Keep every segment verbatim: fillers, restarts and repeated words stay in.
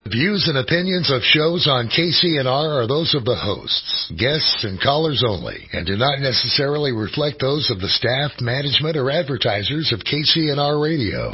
Views and opinions of shows on K C N R are those of the hosts, guests, and callers only, and do not necessarily reflect those of the staff, management, or advertisers of K C N R Radio.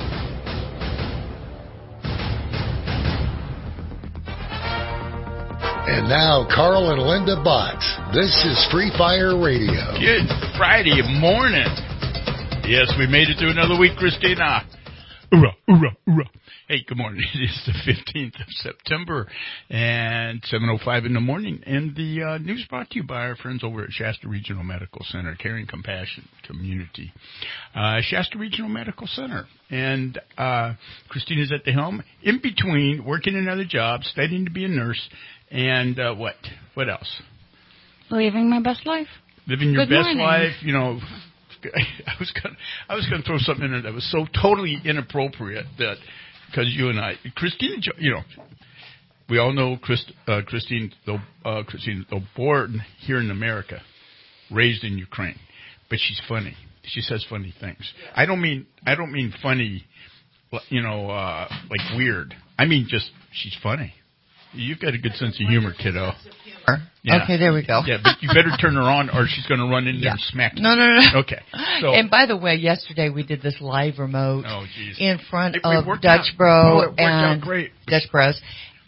And now, Carl and Linda Bott. This is Free Fire Radio. Good Friday morning. Yes, we made it through another week, Christina. Oorah, oorah, oorah. Hey, good morning. It is the fifteenth of September and seven oh five in the morning. And the uh, news brought to you by our friends over at Shasta Regional Medical Center, Caring Compassion Community. Uh, Shasta Regional Medical Center. And uh, Christina's at the helm, in between working another job, studying to be a nurse, and uh, what? What else? Living my best life. Living your Good best morning. life, you know. I was gonna, I was gonna throw something in there that was so totally inappropriate that, because you and I, Christine, you know, we all know Chris, uh, Christine, though, uh, Christine, though born here in America, raised in Ukraine, but she's funny. She says funny things. I don't mean, I don't mean funny, you know, uh, like weird. I mean just she's funny. You've got a good sense of humor, kiddo. Yeah. Okay, there we go. Yeah, but you better turn her on or she's going to run in there yeah. and smack you. No, no, no. Okay. So, and by the way, yesterday we did this live remote oh, in front it, of it Dutch out. Bro oh, and great. Dutch Bros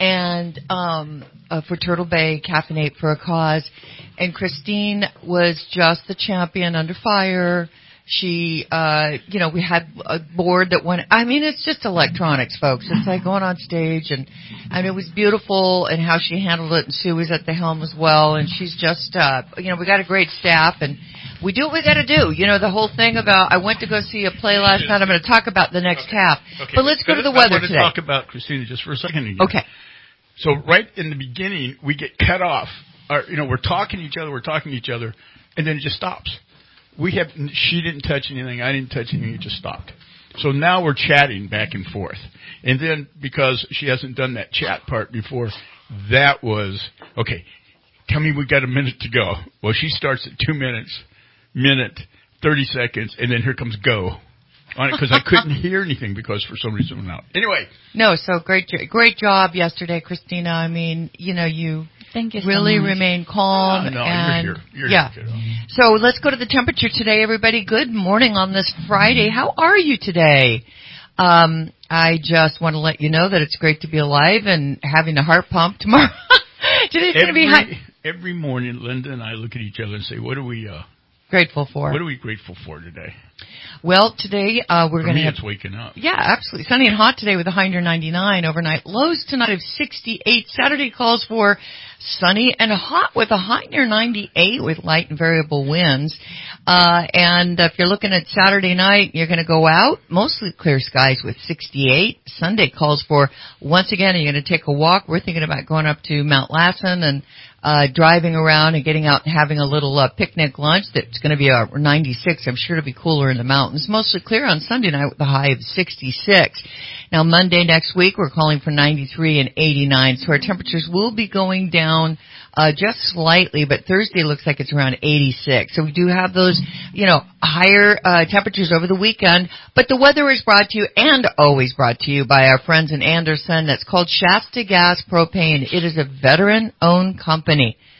and um, uh, for Turtle Bay Caffeinate for a Cause. And Christine was just the champion under fire. She, uh, you know, we had a board that went, I mean, it's just electronics, folks. It's like going on stage, and, and it was beautiful, and how she handled it, and Sue was at the helm as well, and she's just, uh, you know, we got a great staff, and we do what we got to do. You know, the whole thing about, I went to go see a play last night. I'm going to talk about the next okay. half. Okay. But let's go to the weather I want to today. talk about Christina just for a second again. Okay. So right in the beginning, we get cut off. Our, you know, we're talking to each other, we're talking to each other, and then it just stops. We have, she didn't touch anything, I didn't touch anything, it just stopped. So now we're chatting back and forth. And then, because she hasn't done that chat part before, that was, okay, tell me we got a minute to go. Well, she starts at two minutes, minute, thirty seconds, and then here comes go on it, because I couldn't hear anything because for some reason it went out. Anyway. No, so great, great job yesterday, Christina. I mean, you know, you... Thank you so really much. remain calm. Uh, no, and you're here. You're yeah. here, kiddo. So let's go to the temperature today, everybody. Good morning on this Friday. How are you today? Um, I just want to let you know that it's great to be alive and having a heart pump tomorrow. Today's going to be high. Every morning, Linda and I look at each other and say, "What are we uh, grateful for? What are we grateful for today?" Well, today uh, we're for going to me, have... it's waking up. Yeah, absolutely. Sunny and hot today with a high near ninety-nine overnight. Lows tonight of sixty-eight. Saturday calls for sunny and hot with a high near ninety-eight with light and variable winds. Uh, and if you're looking at Saturday night, you're going to go out. Mostly clear skies with sixty-eight. Sunday calls for, once again, you're going to take a walk. We're thinking about going up to Mount Lassen and Uh, driving around and getting out and having a little uh, picnic lunch. That's going to be a ninety-six. I'm sure it'll be cooler in the mountains. Mostly clear on Sunday night with a high of sixty-six. Now, Monday next week, we're calling for ninety-three and eighty-nine. So our temperatures will be going down uh, just slightly, but Thursday looks like it's around eighty-six. So we do have those, you know, higher uh, temperatures over the weekend. But the weather is brought to you and always brought to you by our friends in Anderson. That's called Shasta Gas Propane. It is a veteran-owned company.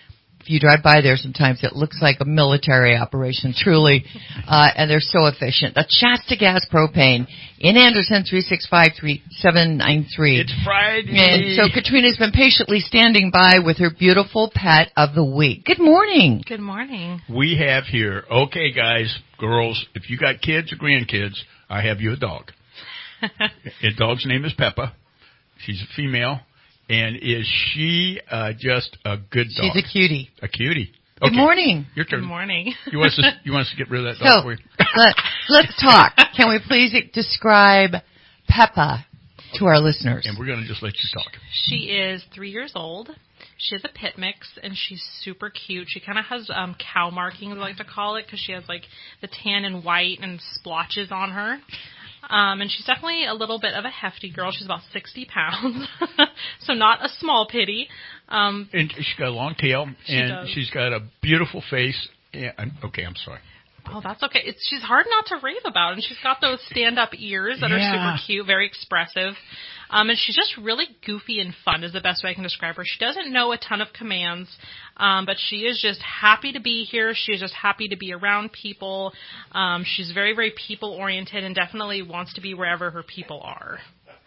If you drive by there sometimes, it looks like a military operation, truly, uh, and they're so efficient. That's Shasta Gas Propane in Anderson, three six five, three seven nine three. It's Friday. And so Katrina's been patiently standing by with her beautiful pet of the week. Good morning. Good morning. We have here, okay, guys, girls, if you got kids or grandkids, I have you a dog. The dog's name is Peppa. She's a female. And is she uh, just a good dog? She's a cutie. A cutie. Okay. Good morning. Your turn. Good morning. You want us to, you want us to get rid of that dog So, for you? let, let's talk. Can we please describe Peppa to our listeners? And we're going to just let you talk. She is three years old. She has a pit mix, and she's super cute. She kind of has um, cow markings, I like to call it, because she has, like, the tan and white and splotches on her. Um, and she's definitely a little bit of a hefty girl. She's about sixty pounds, so not a small pitty. Um, and she's got a long tail, she and does. She's got a beautiful face. Yeah, I'm, okay, I'm sorry. Oh, that's okay. It's, she's hard not to rave about, and she's got those stand-up ears that yeah. are super cute, very expressive. Um, and she's just really goofy and fun is the best way I can describe her. She doesn't know a ton of commands, um, but she is just happy to be here. She is just happy to be around people. Um, she's very, very people-oriented and definitely wants to be wherever her people are.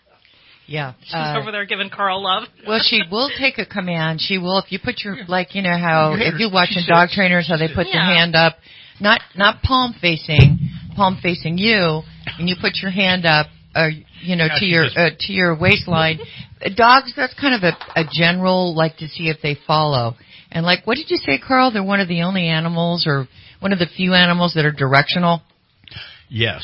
Yeah. She's uh, over there giving Carl love. Well, she will take a command. She will, if you put your, like, you know how, You if you're watching she dog said- trainers, how they put their Yeah. hand up, not, not palm facing, palm facing you, and you put your hand up, uh, you know, Yeah, to she your, just- uh, to your waistline. Dogs, that's kind of a, a general, like to see if they follow. And like, what did you say, Carl? They're one of the only animals or one of the few animals that are directional? Yes.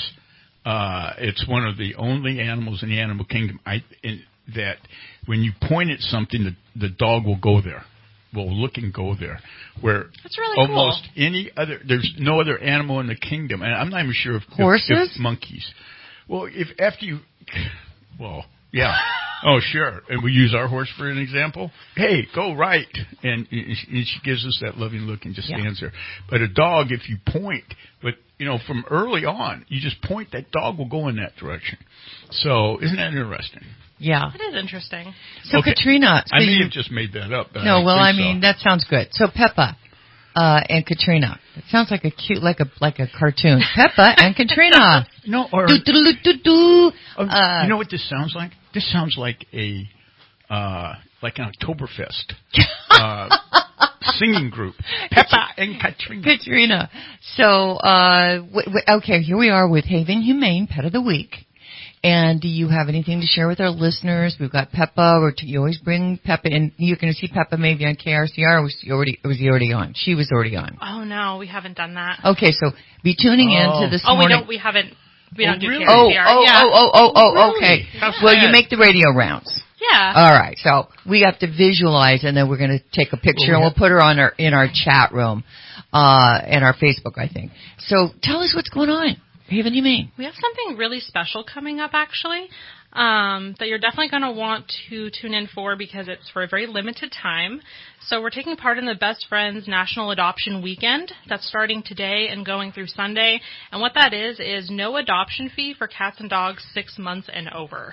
Uh, it's one of the only animals in the animal kingdom I, in, that when you point at something, the, the dog will go there, will look and go there. Where That's really almost cool. any other, there's no other animal in the kingdom, and I'm not even sure if Horses? if, if monkeys. Well, if after you, well, yeah, oh sure, and we use our horse for an example. Hey, go right, and, and she gives us that loving look and just Yeah. stands there. But a dog, if you point, but you know, from early on, you just point, that dog will go in that direction. So, isn't that interesting? Yeah. That is interesting. So Okay. Katrina, so I may you, have just made that up. But no, I well, think I so. mean, that sounds good. So Peppa, uh, and Katrina. It sounds like a cute, like a, like a cartoon. Peppa and Katrina. no, or Do, do, do, do, do. oh, Uh, you know what this sounds like? This sounds like a uh, like an Oktoberfest uh, singing group. Peppa and Katrina. Katrina. So, uh, w- w- okay, here we are with Haven Humane Pet of the Week. And do you have anything to share with our listeners? We've got Peppa, or t- you always bring Peppa in. You're going to see Peppa maybe on K R C R, or was she already, was he already on? She was already on. Oh, no, we haven't done that. Okay, so be tuning in Oh. to this Oh, we morning. don't, we haven't, we Oh, don't do really? K R Oh, C R. oh, yeah. oh, oh, oh, oh, Really? okay. How Well, you sad. make the radio rounds. Yeah. All right, so we have to visualize, and then we're going to take a picture, Well, we and we'll have- put her on our in our chat room, uh, and our Facebook, I think. So tell us what's going on. Haven Humane. We have something really special coming up, actually, um, that you're definitely going to want to tune in for because it's for a very limited time. So we're taking part in the Best Friends National Adoption Weekend that's starting today and going through Sunday. And what that is, is no adoption fee for cats and dogs six months and over.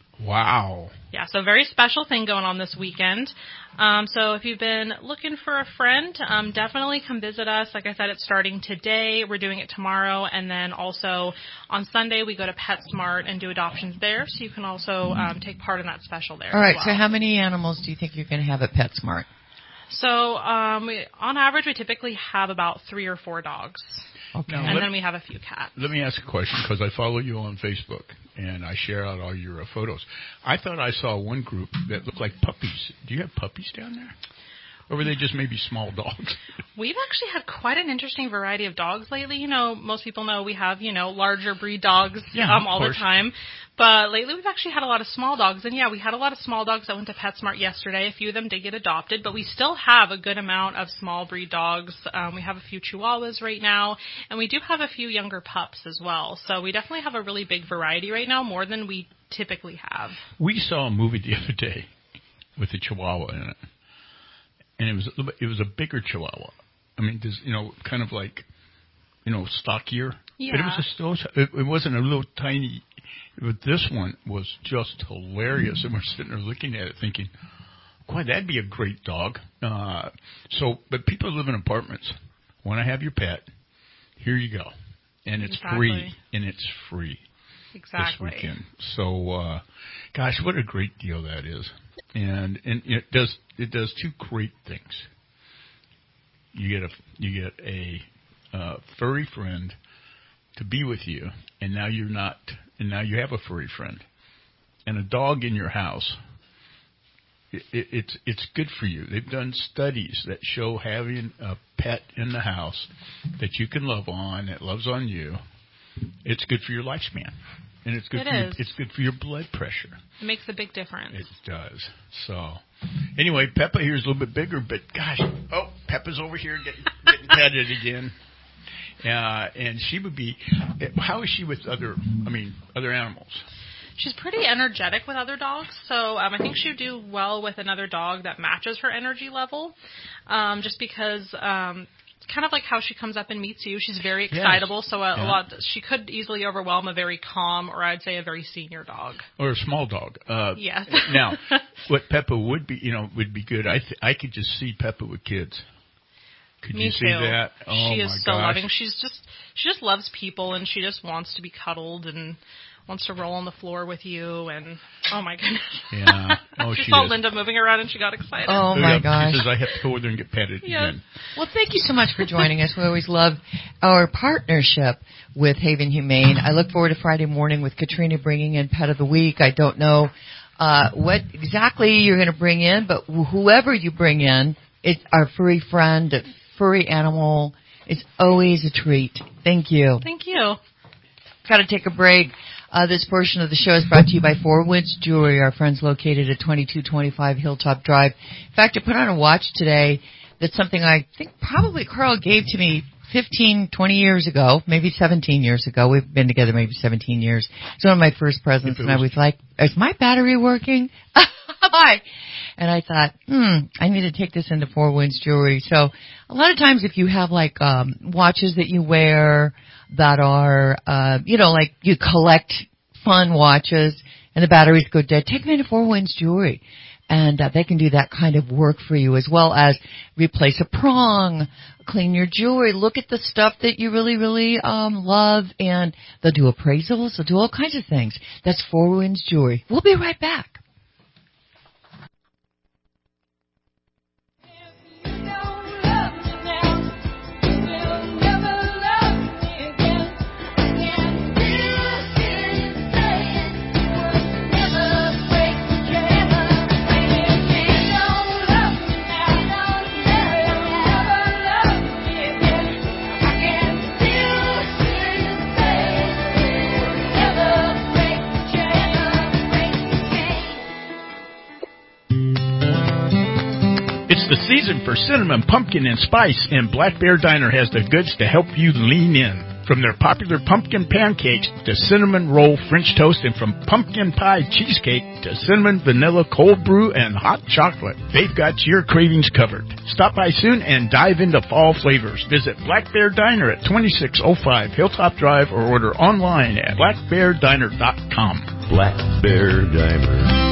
Wow. Yeah, so a very special thing going on this weekend. Um, so if you've been looking for a friend, um, definitely come visit us. Like I said, it's starting today. We're doing it tomorrow. And then also on Sunday, we go to PetSmart and do adoptions there. So you can also um, take part in that special there. All right, as so well. how many animals do you think you're going to have at PetSmart? So um, we, on average, we typically have about three or four dogs. Okay. Now, And let- then we have a few cats. Let me ask a question because I follow you on Facebook and I share out all your uh, photos. I thought I saw one group that looked like puppies. Do you have puppies down there? Or were they just maybe small dogs? We've actually had quite an interesting variety of dogs lately. You know, most people know we have, you know, larger breed dogs Yeah, um, of all the course. time. But lately we've actually had a lot of small dogs. And, yeah, we had a lot of small dogs that went to PetSmart yesterday. A few of them did get adopted. But we still have a good amount of small breed dogs. Um, we have a few Chihuahuas right now. And we do have a few younger pups as well. So we definitely have a really big variety right now, more than we typically have. We saw a movie the other day with a Chihuahua in it. And it was a little bit, it was a bigger Chihuahua. I mean, there's, you know, kind of like, you know, stockier. Yeah. But it was a still, it, it wasn't a little tiny. But this one was just hilarious, and we're sitting there looking at it, thinking, "Boy, that'd be a great dog." Uh, so, but people live in apartments. Want to have your pet? Here you go, and it's Exactly. free, and it's free Exactly. this weekend. So, uh, gosh, what a great deal that is. And and it does it does two great things. You get a you get a uh, furry friend to be with you, and now you're not, and now you have a furry friend, and a dog in your house. It, it, it's it's good for you. They've done studies that show having a pet in the house that you can love on, that loves on you. It's good for your lifespan, and it's good It for your, is. it's good for your blood pressure. It makes a big difference. It does. So, anyway, Peppa here is a little bit bigger, but gosh, oh, Peppa's over here getting, getting petted again. Uh, and she would be, how is she with other, I mean, other animals? She's pretty energetic with other dogs, so um, I think she would do well with another dog that matches her energy level, um, just because um, kind of like how she comes up and meets you. She's very excitable, yes. so a, yeah. a lot. She could easily overwhelm a very calm, or I'd say a very senior dog, or a small dog. Uh, yes. Now, what Peppa would be, you know, would be good. I th- I could just see Peppa with kids. Could Me you too. see that? Oh, she is my so gosh. loving. She's just she just loves people, and she just wants to be cuddled and wants to roll on the floor with you. And oh my goodness. Yeah. Oh, she, she saw is. Linda moving around, and she got excited. Oh my yeah, gosh. She says I have to go over there and get petted yes. again. Well, thank you so much for joining us. We always love our partnership with Haven Humane. I look forward to Friday morning with Katrina bringing in Pet of the Week. I don't know uh, what exactly you're going to bring in, but whoever you bring in, it's our furry friend, a furry animal. It's always a treat. Thank you. Thank you. Got to take a break. Uh, this portion of the show is brought to you by Four Winds Jewelry, our friends located at twenty-two twenty-five Hilltop Drive. In fact, I put on a watch today that's something I think probably Carl gave to me fifteen, twenty years ago, maybe seventeen years ago. We've been together maybe seventeen years. It's one of my first presents, and I was like, is my battery working? Hi. And I thought, hmm, I need to take this into Four Winds Jewelry. So a lot of times if you have like um watches that you wear that are, uh, you know, like you collect fun watches and the batteries go dead, take them into Four Winds Jewelry. And uh, they can do that kind of work for you, as well as replace a prong, clean your jewelry, look at the stuff that you really, really um love, and they'll do appraisals, they'll do all kinds of things. That's Four Winds Jewelry. We'll be right back. It's the season for cinnamon, pumpkin, and spice, and Black Bear Diner has the goods to help you lean in. From their popular pumpkin pancakes to cinnamon roll French toast, and from pumpkin pie cheesecake to cinnamon vanilla cold brew and hot chocolate, they've got your cravings covered. Stop by soon and dive into fall flavors. Visit Black Bear Diner at twenty-six oh five Hilltop Drive or order online at black bear diner dot com. Black Bear Diner.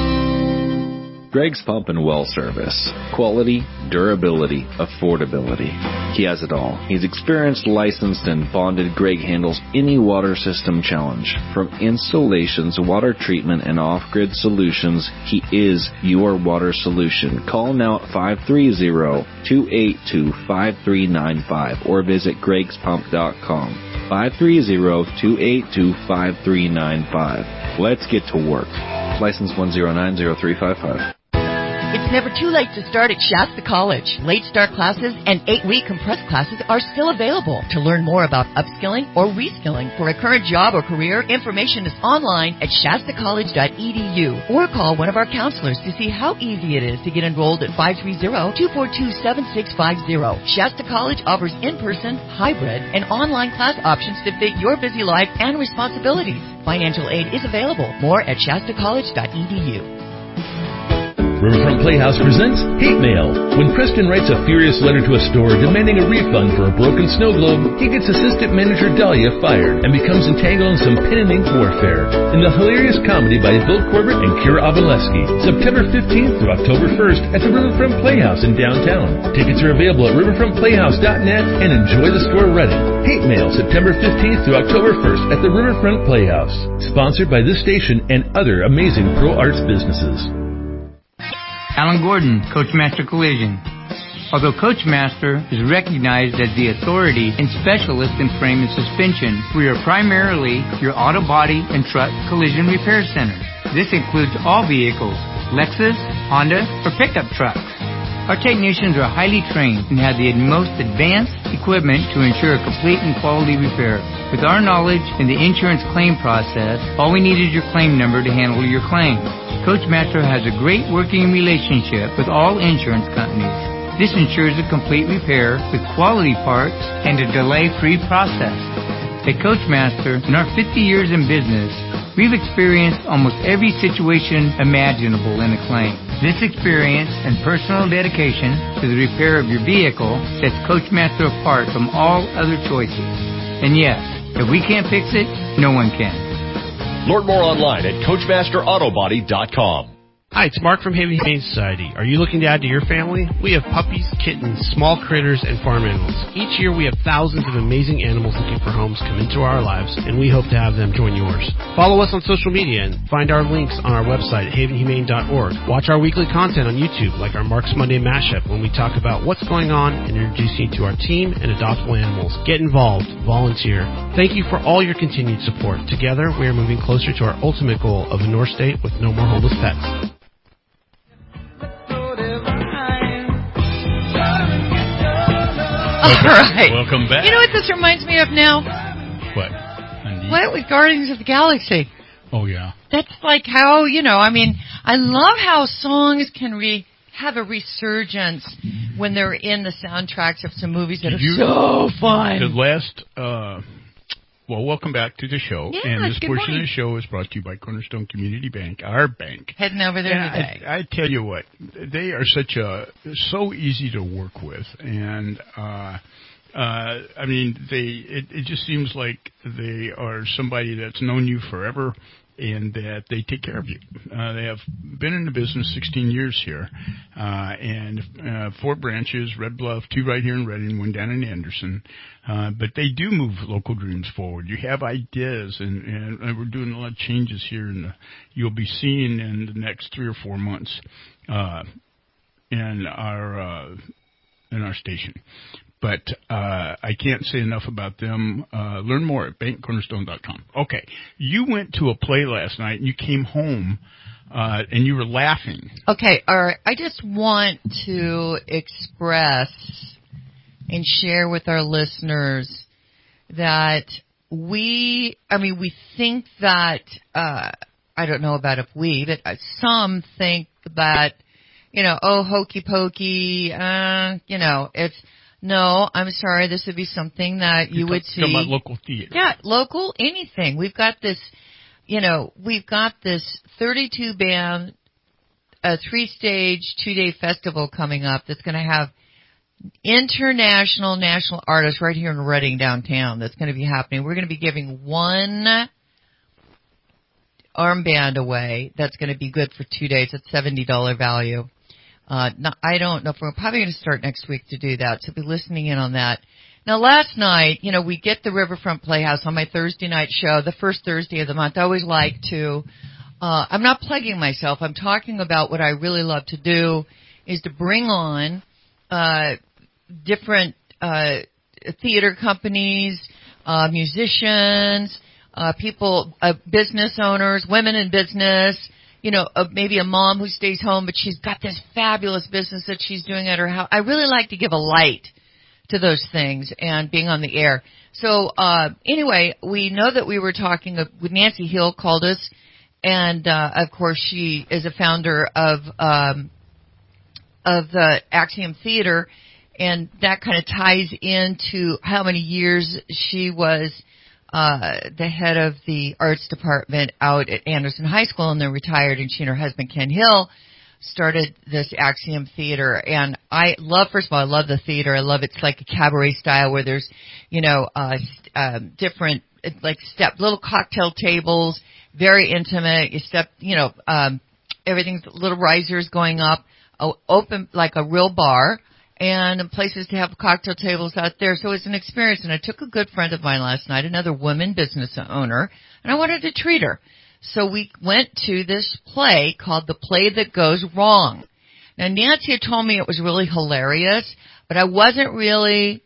Greg's Pump and Well Service. Quality, durability, affordability. He has it all. He's experienced, licensed, and bonded. Greg handles any water system challenge. From installations, water treatment, and off-grid solutions, he is your water solution. Call now at five three zero, two eight two, five three nine five or visit gregs pump dot com. five three zero, two eight two, five three nine five. Let's get to work. License one zero nine zero three five five. It's never too late to start at Shasta College. Late start classes and eight-week compressed classes are still available. To learn more about upskilling or reskilling for a current job or career, information is online at shasta college dot e d u or call one of our counselors to see how easy it is to get enrolled at five three zero, two four two, seven six five zero. Shasta College offers in-person, hybrid, and online class options to fit your busy life and responsibilities. Financial aid is available. More at shasta college dot e d u. Riverfront Playhouse presents Hate Mail. When Preston writes a furious letter to a store demanding a refund for a broken snow globe, he gets assistant manager Dahlia fired and becomes entangled in some pen and ink warfare. In the hilarious comedy by Bill Corbett and Kira Obolewski, September fifteenth through October first at the Riverfront Playhouse in downtown. Tickets are available at riverfront playhouse dot net and enjoy the store ready. Hate Mail, September fifteenth through October first at the Riverfront Playhouse. Sponsored by this station and other amazing pro arts businesses. Alan Gordon, Coachmaster Collision. Although Coachmaster is recognized as the authority and specialist in frame and suspension, we are primarily your auto body and truck collision repair center. This includes all vehicles, Lexus, Honda, or pickup trucks. Our technicians are highly trained and have the most advanced equipment to ensure a complete and quality repair. With our knowledge in the insurance claim process, all we need is your claim number to handle your claim. Coachmaster has a great working relationship with all insurance companies. This ensures a complete repair with quality parts and a delay-free process. At Coachmaster, in our fifty years in business, We've experienced almost every situation imaginable in a claim. This experience and personal dedication to the repair of your vehicle sets Coachmaster apart from all other choices. And yes, if we can't fix it, no one can. Learn more online at Coachmaster Auto Body dot com. Hi, it's Mark from Haven Humane Society. Are you looking to add to your family? We have puppies, kittens, small critters, and farm animals. Each year we have thousands of amazing animals looking for homes come into our lives, and we hope to have them join yours. Follow us on social media and find our links on our website at haven humane dot org. Watch our weekly content on YouTube, like our Mark's Monday Mashup, when we talk about what's going on and introduce you to our team and adoptable animals. Get involved. Volunteer. Thank you for all your continued support. Together, we are moving closer to our ultimate goal of a North State with no more homeless pets. All right. Welcome back. You know what this reminds me of now? What? What with Guardians of the Galaxy? Oh, yeah. That's like how, you know, I mean, I love how songs can re- have a resurgence when they're in the soundtracks of some movies that Did are you, so fun. The last, uh, well, welcome back to the show. Yeah, and this good portion morning. of the show is brought to you by Cornerstone Community Bank, our bank. Heading over there And today. I, I tell you what, they are such a, so easy to work with. And, uh, uh, I mean, they, it, it just seems like they are somebody that's known you forever and that they take care of you. Uh, they have been in the business sixteen years here, uh, and uh, four branches, Red Bluff, two right here in Redding, one down in Anderson. Uh, but they do move local dreams forward. You have ideas, and, and we're doing a lot of changes here, and you'll be seeing in the next three or four months uh, in our uh, in our station. But uh, I can't say enough about them. Uh, learn more at bank cornerstone dot com. Okay, you went to a play last night, and you came home, uh, and you were laughing. Okay, all right. I just want to express and share with our listeners that we, I mean, we think that, uh, I don't know about if we, but some think that, you know, oh, hokey pokey, uh, you know, it's, no, I'm sorry, this would be something that you You're would talk, see. Talking about local theater. Yeah, local, anything. We've got this, you know, we've got this thirty-two band, a three-stage, two-day festival coming up that's going to have international, national artists right here in Redding downtown that's going to be happening. We're going to be giving one armband away that's going to be good for two days at seventy dollars value. Uh, not, I don't know if we're probably going to start next week to do that, so be listening in on that. Now, last night, you know, we get the Riverfront Playhouse on my Thursday night show, the first Thursday of the month. I always like to, uh, I'm not plugging myself. I'm talking about what I really love to do is to bring on, uh, different, uh, theater companies, uh, musicians, uh, people, uh, business owners, women in business, you know, uh, maybe a mom who stays home, but she's got this fabulous business that she's doing at her house. I really like to give a light to those things and being on the air. So, uh, anyway, we know that we were talking with Nancy Hill called us, and, uh, of course she is a founder of, um, of the Axiom Theater, and that kind of ties into how many years she was Uh, the head of the arts department out at Anderson High School, and then retired, and she and her husband Ken Hill started this Axiom Theater. And I love, first of all, I love the theater. I love it's like a cabaret style where there's, you know, uh, um, different, like step, little cocktail tables, very intimate. You step, you know, um, everything's little risers going up, uh, open like a real bar. And places to have cocktail tables out there. So it's an experience. And I took a good friend of mine last night, another woman business owner, and I wanted to treat her. So we went to this play called The Play That Goes Wrong. Now, Nancy had told me it was really hilarious, but I wasn't really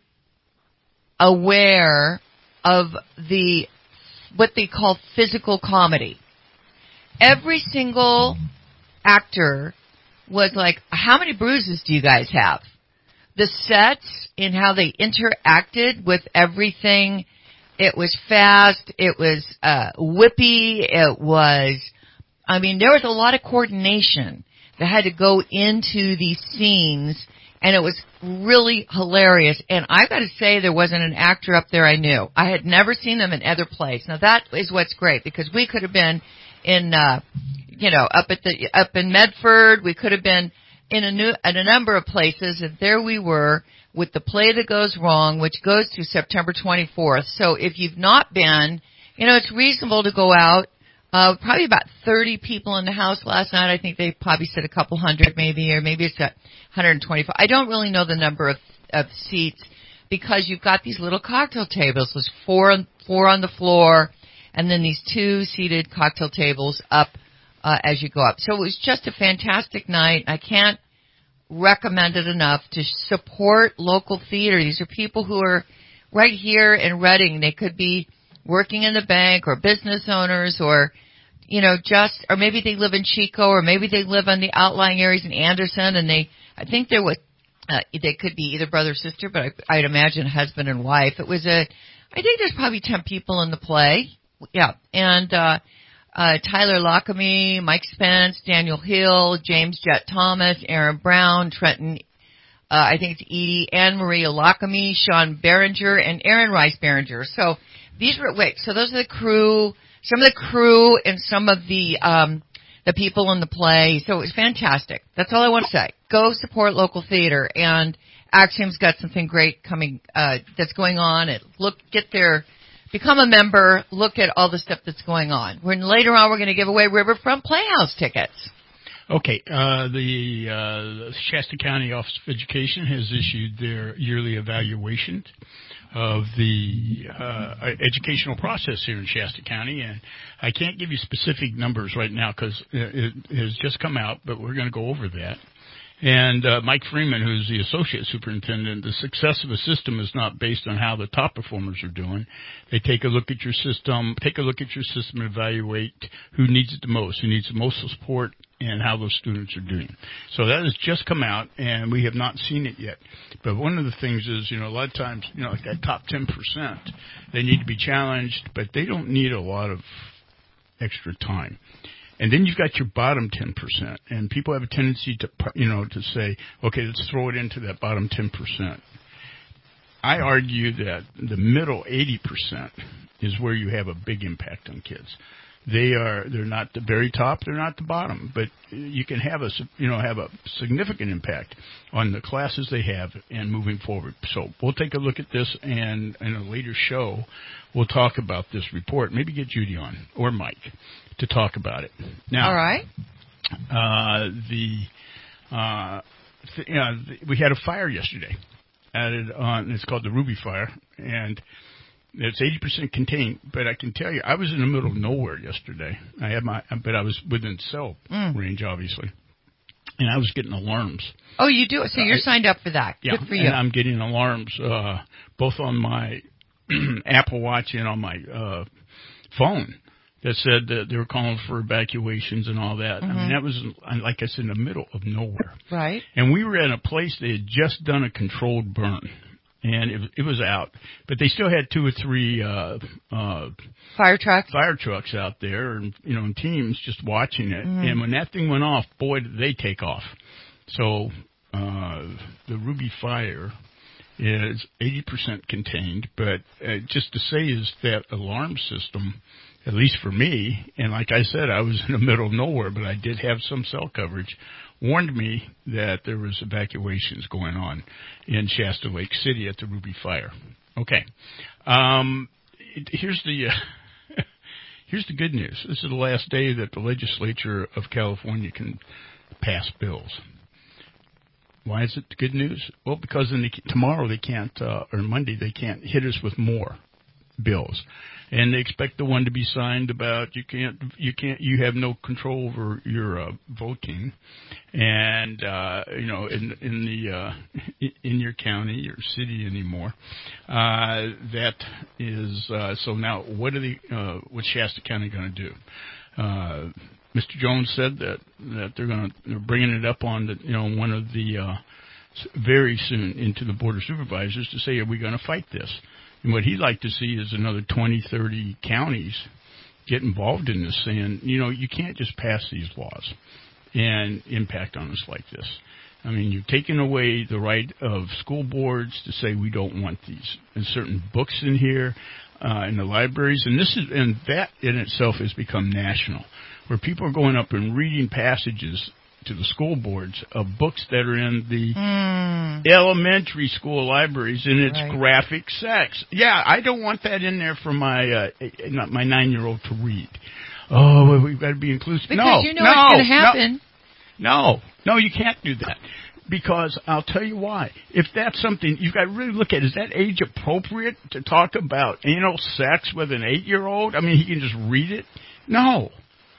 aware of the what they call physical comedy. Every single actor was like, how many bruises do you guys have? The sets and how they interacted with everything, it was fast, it was uh, whippy, it was, I mean, there was a lot of coordination that had to go into these scenes And it was really hilarious. And I got to say, there wasn't an actor up there I knew. I had never seen them in other plays. Now that is what's great, because we could have been in, uh, you know, up at the up in Medford. We could have been in a new in a number of places, and there we were with the Play That Goes Wrong, which goes through September twenty-fourth. So if you've not been, you know, it's reasonable to go out. Uh, probably about thirty people in the house last night. I think they probably said a couple hundred maybe, or maybe it's at one hundred twenty-five. I don't really know the number of, of seats, because you've got these little cocktail tables. There's four, four on the floor, and then these two seated cocktail tables up uh, as you go up. So it was just a fantastic night. I can't recommend it enough to support local theater. These are people who are right here in Reading. They could be working in the bank, or business owners, or, you know, just, or maybe they live in Chico, or maybe they live in the outlying areas in Anderson, and they, I think there was, uh, they could be either brother or sister, but I, I'd imagine husband and wife. It was a, I think there's probably ten people in the play. Yeah. And, uh, uh, Tyler Lockamy, Mike Spence, Daniel Hill, James Jett Thomas, Aaron Brown, Trenton, uh, I think it's Edie, Anne Maria Lockamy, Sean Behringer, and Aaron Rice Behringer. So, these were, wait, so those are the crew, some of the crew and some of the, um, the people in the play. So it was fantastic. That's all I want to say. Go support local theater, and Axiom's got something great coming, uh, that's going on. It, look, get there, become a member, look at all the stuff that's going on. When later on we're going to give away Riverfront Playhouse tickets. Okay, uh, the, uh, Shasta County Office of Education has issued their yearly evaluation of the uh, educational process here in Shasta County, and I can't give you specific numbers right now because it, it has just come out, but we're going to go over that. And uh, Mike Freeman, who's the associate superintendent, the success of a system is not based on how the top performers are doing. They take a look at your system, take a look at your system and evaluate who needs it the most, who needs the most support, and how those students are doing. So that has just come out, and we have not seen it yet. But one of the things is, you know, a lot of times, you know, like that top ten percent, they need to be challenged, but they don't need a lot of extra time. And then you've got your bottom ten percent, and people have a tendency to, you know, to say, okay, let's throw it into that bottom ten percent. I argue that the middle eighty percent is where you have a big impact on kids. They are, they're not the very top, they're not the bottom, but you can have a, you know, have a significant impact on the classes they have and moving forward. So we'll take a look at this, and in a later show, we'll talk about this report. Maybe get Judy on, or Mike, to talk about it. Now, all right. Uh, the, uh, th- you know, we had a fire yesterday. Added on, it's called the Ruby Fire, and it's eighty percent contained, but I can tell you, I was in the middle of nowhere yesterday. I had my, but I was within cell mm. range, obviously, and I was getting alarms. Oh, you do? So you're I, signed up for that. Yeah, good for you. And I'm getting alarms uh, both on my Apple Watch and on my uh, phone that said that they were calling for evacuations and all that. Mm-hmm. I mean, that was, like I said, in the middle of nowhere. Right. And we were at a place they had just done a controlled burn. And it, it was out, but they still had two or three uh, uh, fire trucks, fire trucks out there, and you know, in teams just watching it. Mm-hmm. And when that thing went off, boy, did they take off! So uh, the Ruby Fire is eighty percent contained, but uh, just to say is that alarm system, at least for me, and like I said, I was in the middle of nowhere, but I did have some cell coverage, warned me that there was evacuations going on in Shasta Lake City at the Ruby Fire. Okay. Um, it, here's the uh, here's the good news. This is the last day that the legislature of California can pass bills. Why is it good news? Well, because in the, tomorrow they can't, uh, or Monday they can't hit us with more bills. And they expect the one to be signed about you can't you can't you have no control over your uh, voting, and uh, you know in in the uh, in your county or city anymore. Uh, that is uh, so now what are the uh, what's Shasta County going to do? Uh, Mister Jones said that that they're going to they're bringing it up on the you know one of the uh, very soon into the Board of Supervisors to say, are we going to fight this? And what he'd like to see is another twenty, thirty counties get involved in this, saying, you know, you can't just pass these laws. and impact on us like this. I mean, you've taken away the right of school boards to say we don't want these and certain books in here uh, in the libraries, and this is and that in itself has become national, where people are going up and reading passages to the school boards of books that are in the mm. elementary school libraries, and it's right. graphic sex. Yeah, I don't want that in there for my uh, not my nine-year-old to read. Oh, we've got to be inclusive. Because no, you know no, what's going to happen. No, no, no, you can't do that. Because I'll tell you why. If that's something you've got to really look at, is that age appropriate to talk about anal sex with an eight-year-old? I mean, he can just read it? No.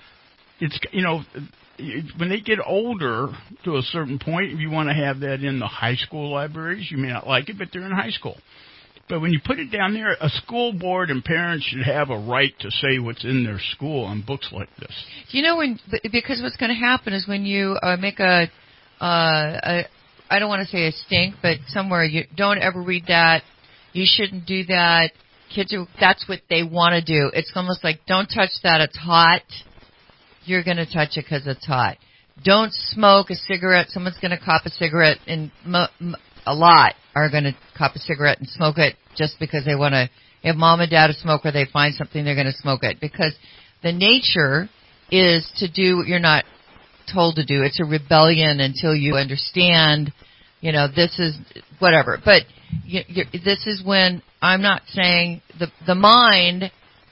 It's, you know, when they get older to a certain point, if you want to have that in the high school libraries, you may not like it, but they're in high school. But when you put it down there, a school board and parents should have a right to say what's in their school on books like this. You know, when because what's going to happen is when you uh, make a, uh, a, I don't want to say a stink, but somewhere you don't ever read that, you shouldn't do that. Kids are, that's what they want to do. It's almost like, don't touch that, it's hot. You're going to touch it because it's hot. Don't smoke a cigarette. Someone's going to cop a cigarette, and mo- m- a lot are going to cop a cigarette and smoke it just because they want to. If mom and dad a smoker, they find something, they're going to smoke it. Because the nature is to do what you're not told to do. It's a rebellion until you understand, you know, this is whatever. But you, you're, this is when I'm not saying the the mind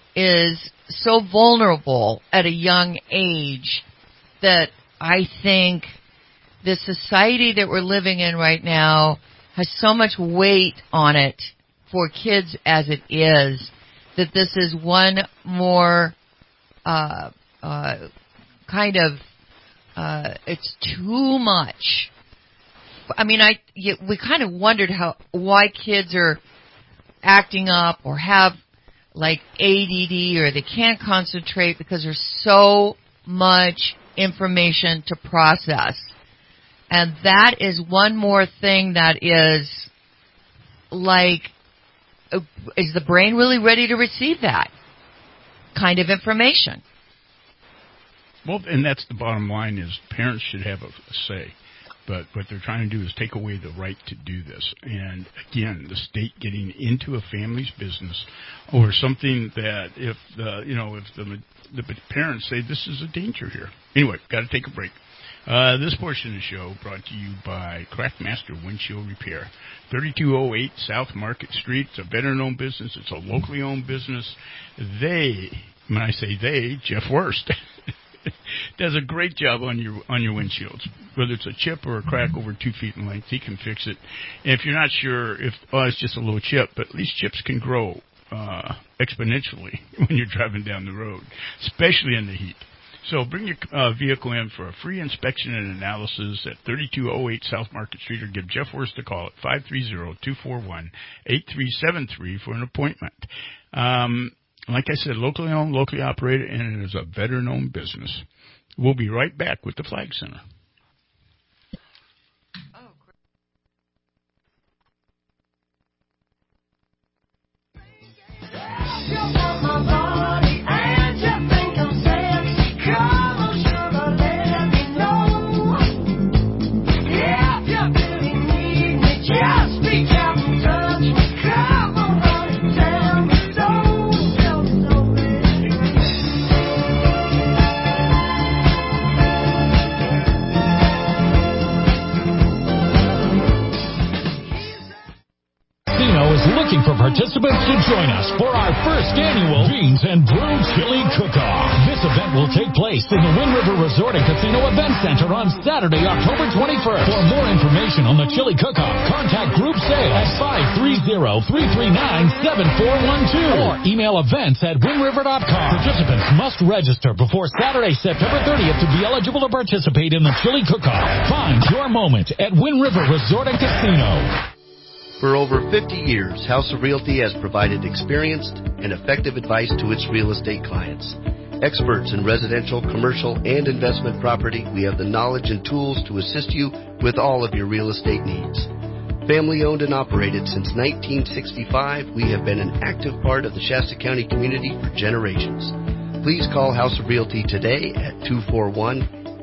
is so vulnerable at a young age that I think the society that we're living in right now has so much weight on it for kids as it is that this is one more uh, uh, kind of uh, it's too much. I mean, I you, we kind of wondered how why kids are acting up or have like A D D or they can't concentrate because there's so much information to process. And that is one more thing that is like, is the brain really ready to receive that kind of information? Well, and that's the bottom line is parents should have a, a say. But what they're trying to do is take away the right to do this. And, again, the state getting into a family's business over something that if, the, you know, if the, the parents say this is a danger here. Anyway, got to take a break. Uh, this portion of the show brought to you by Craftmaster Windshield Repair. thirty-two oh eight South Market Street. It's a veteran-owned business. It's a locally owned business. They, when I say they, Jeff Wurst, does a great job on your on your windshields. Whether it's a chip or a crack over two feet in length, he can fix it. And if you're not sure if, oh, it's just a little chip, but at least chips can grow uh, exponentially when you're driving down the road, especially in the heat. So bring your uh, vehicle in for a free inspection and analysis at thirty-two oh eight South Market Street, or give Jeff Wurst a call at five three zero, two four one, eight three seven three for an appointment. Um, like I said, locally owned, locally operated, and it is a veteran-owned business. We'll be right back with the Flag Center. Looking for participants to join us for our first annual Beans and Brew Chili Cook-Off. This event will take place in the Wind River Resort and Casino Event Center on Saturday, October twenty-first. For more information on the Chili Cook-Off, contact Group Sales at five three zero, three three nine, seven four one two or email events at wind river dot com. Participants must register before Saturday, September thirtieth to be eligible to participate in the Chili Cook-Off. Find your moment at Wind River Resort and Casino. For over fifty years, House of Realty has provided experienced and effective advice to its real estate clients. Experts in residential, commercial, and investment property, we have the knowledge and tools to assist you with all of your real estate needs. Family owned and operated since nineteen sixty-five, we have been an active part of the Shasta County community for generations. Please call House of Realty today at two four one,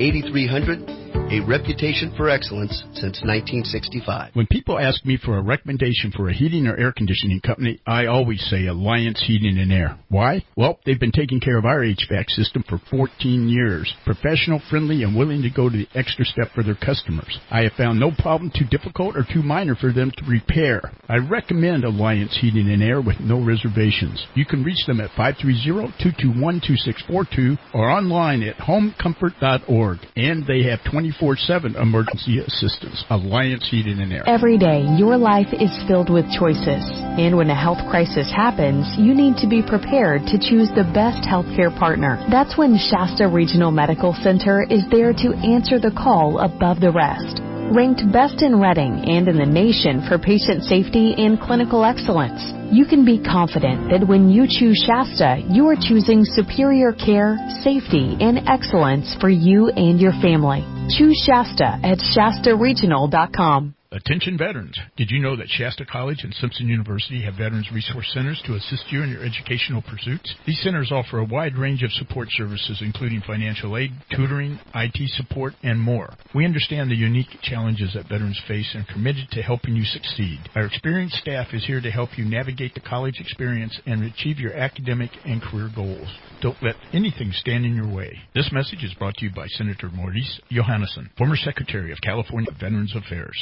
eighty-three hundred, a reputation for excellence since nineteen sixty-five. When people ask me for a recommendation for a heating or air conditioning company, I always say Alliance Heating and Air. Why? Well, they've been taking care of our H V A C system for fourteen years. Professional, friendly, and willing to go to the extra step for their customers. I have found no problem too difficult or too minor for them to repair. I recommend Alliance Heating and Air with no reservations. You can reach them at five three zero, two two one, two six four two or online at home comfort dot org. And they have twenty-four seven emergency assistance. Alliance Heating and Air. Every day, your life is filled with choices. And when a health crisis happens, you need to be prepared to choose the best healthcare partner. That's when Shasta Regional Medical Center is there to answer the call above the rest. Ranked best in Reading and in the nation for patient safety and clinical excellence, you can be confident that when you choose Shasta, you are choosing superior care, safety, and excellence for you and your family. Choose Shasta at Shasta Regional dot com. Attention veterans. Did you know that Shasta College and Simpson University have Veterans Resource Centers to assist you in your educational pursuits? These centers offer a wide range of support services, including financial aid, tutoring, I T support, and more. We understand the unique challenges that veterans face and are committed to helping you succeed. Our experienced staff is here to help you navigate the college experience and achieve your academic and career goals. Don't let anything stand in your way. This message is brought to you by Senator Maurice Johannesson, former Secretary of California Veterans Affairs.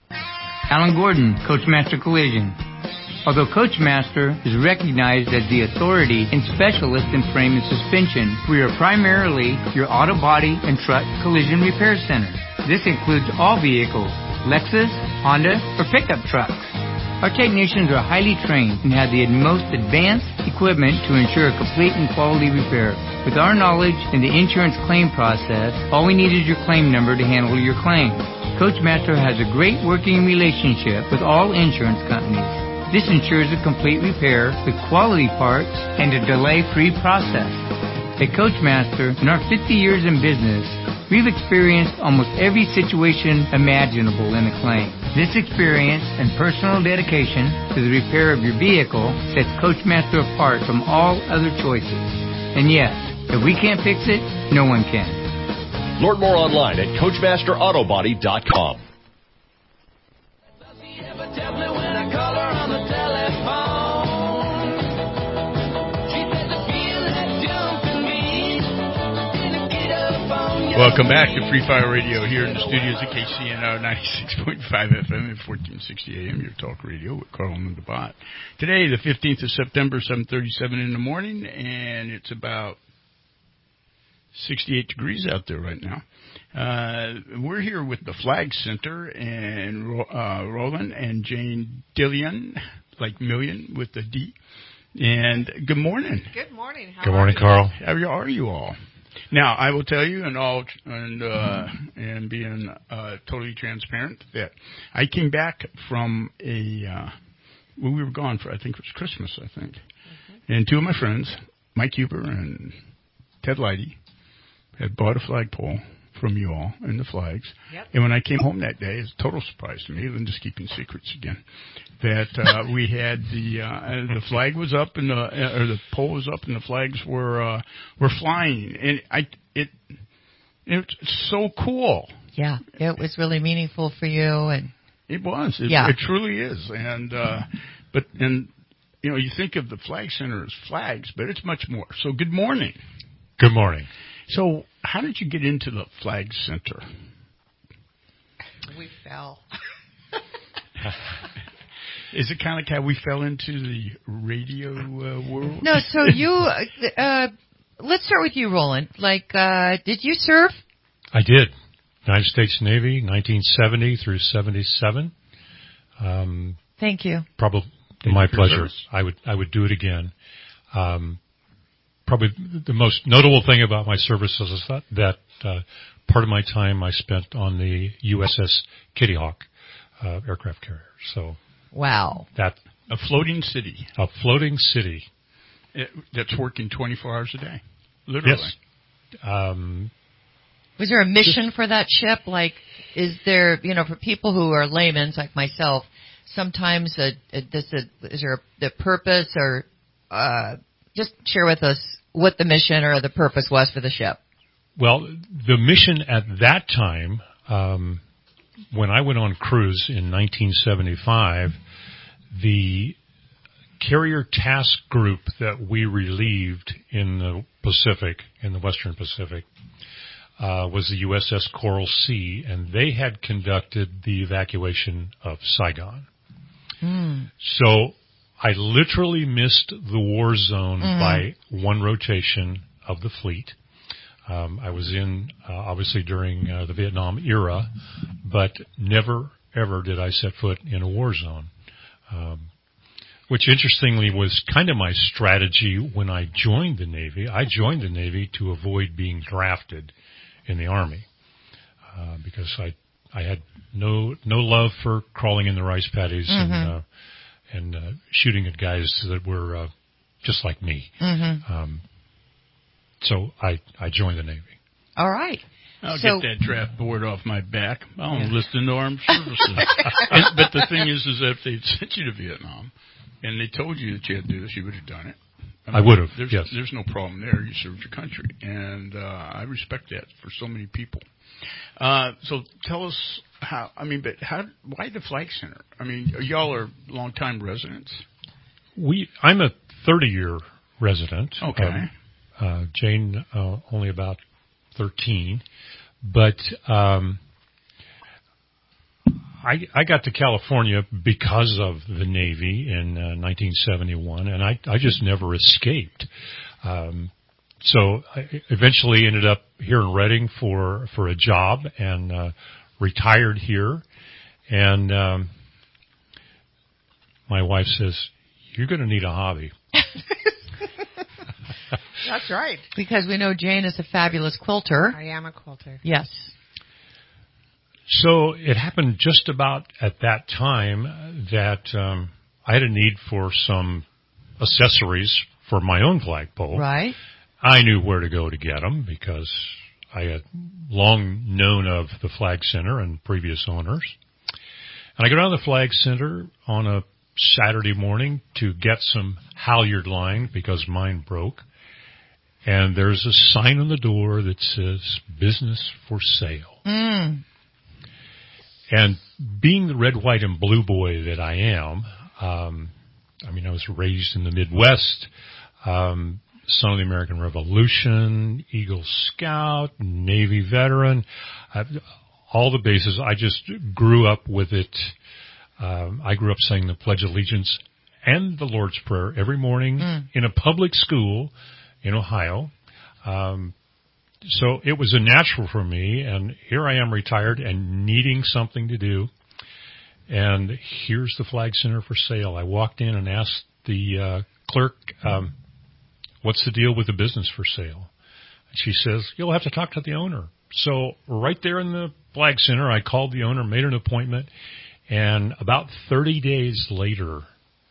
Alan Gordon, Coachmaster Collision. Although Coachmaster is recognized as the authority and specialist in frame and suspension, we are primarily your auto body and truck collision repair center. This includes all vehicles, Lexus, Honda, or pickup trucks. Our technicians are highly trained and have the most advanced equipment to ensure a complete and quality repair. With our knowledge in the insurance claim process, all we need is your claim number to handle your claim. Coachmaster has a great working relationship with all insurance companies. This ensures a complete repair with quality parts and a delay-free process. At Coachmaster, in our fifty years in business, we've experienced almost every situation imaginable in a claim. This experience and personal dedication to the repair of your vehicle sets Coachmaster apart from all other choices. And yes, if we can't fix it, no one can. Learn more online at Coachmaster Auto Body dot com. Welcome back to Free Fire Radio here in the studios at K C N R ninety-six point five F M and fourteen sixty A M, your talk radio with Carl and the Bot. Today, the fifteenth of September, seven thirty-seven in the morning, and it's about sixty-eight degrees out there right now. Uh, we're here with the Flag Center and uh, Roland and Jane Dillion, like million with the D. And good morning. Good morning. How good morning, are Carl. How are you all? Now, I will tell you, and all, and uh, and being uh, totally transparent, that I came back from a uh, well, we were gone for I think it was Christmas, I think, mm-hmm. and two of my friends, Mike Huber and Ted Leidy, had bought a flagpole from you all and the flags. Yep. And when I came home that day, it's a total surprise to me, Linda's keeping secrets again, that uh, we had the uh, the flag was up and the uh, or the pole was up and the flags were uh, were flying, and I it it's so cool. Yeah, it was really meaningful for you, and it was. It, yeah, it truly is. And uh, but and you know you think of the Flag Center as flags, but it's much more. So good morning. Good morning. So, how did you get into the Flag Center? We fell. Is it kind of like how we fell into the radio uh, world? No, so you, uh, let's start with you, Roland. Like, uh, did you serve? I did. United States Navy, nineteen seventy through seventy-seven. Um, Thank you. Probably Thank my you pleasure. Service. I would, I would do it again. Um, Probably the most notable thing about my service is that, that uh, part of my time I spent on the U S S Kitty Hawk uh, aircraft carrier. So, wow, that a floating city, a floating city it, that's working twenty-four hours a day, literally. Yes. Um, Was there a mission for that ship? Like, is there, you know, for people who are laymen like myself, sometimes a, a, this a, is there a, the purpose or uh, just share with us what the mission or the purpose was for the ship? well, the mission at that time, um, when I went on cruise in nineteen seventy-five, the carrier task group that we relieved in the Pacific, in the Western Pacific, uh, was the U S S Coral Sea, and they had conducted the evacuation of Saigon. Mm. So I literally missed the war zone Mm-hmm. by one rotation of the fleet. Um, I was in, uh, obviously, during uh, the Vietnam era, but never, ever did I set foot in a war zone. Um, which, interestingly, was kind of my strategy when I joined the Navy. I joined the Navy to avoid being drafted in the Army uh, because I I had no no love for crawling in the rice paddies Mm-hmm. and uh, and uh, shooting at guys that were uh, just like me. Mm-hmm. Um, so I, I joined the Navy. All right. I'll so, get that draft board off my back. I'll enlist in the armed services. and, but the thing is, is that if they'd sent you to Vietnam and they told you that you had to do this, you would have done it. I, mean, I would have, there's, yes. There's no problem there. You served your country. And uh, I respect that for so many people. Uh, so tell us how, I mean, but how, why the Flag Center? I mean, y'all are longtime residents. We, I'm a thirty-year resident. Okay. Um, uh, Jane, uh, only about thirteen. But um, I, I got to California because of the Navy in uh, nineteen seventy-one, and I, I just never escaped. Um, so I eventually ended up here in Redding for, for a job and uh, retired here. And um, my wife says, "You're going to need a hobby." That's right. Because we know Jane is a fabulous quilter. I am a quilter. Yes. So it happened just about at that time that um, I had a need for some accessories for my own flagpole. Right. I knew where to go to get them because I had long known of the Flag Center and previous owners. And I go down to the Flag Center on a Saturday morning to get some halyard line because mine broke. And there's a sign on the door that says, "Business for sale." Mm. And being the red, white, and blue boy that I am, um, I mean, I was raised in the Midwest, um, son of the American Revolution, Eagle Scout, Navy veteran, I've, all the bases. I just grew up with it. Um, I grew up saying the Pledge of Allegiance and the Lord's Prayer every morning Mm. in a public school in Ohio. Um, so it was a natural for me, and here I am retired and needing something to do. And here's the Flag Center for sale. I walked in and asked the uh, clerk, um, what's the deal with the business for sale? And she says, "You'll have to talk to the owner." So right there in the Flag Center, I called the owner, made an appointment, and about thirty days later,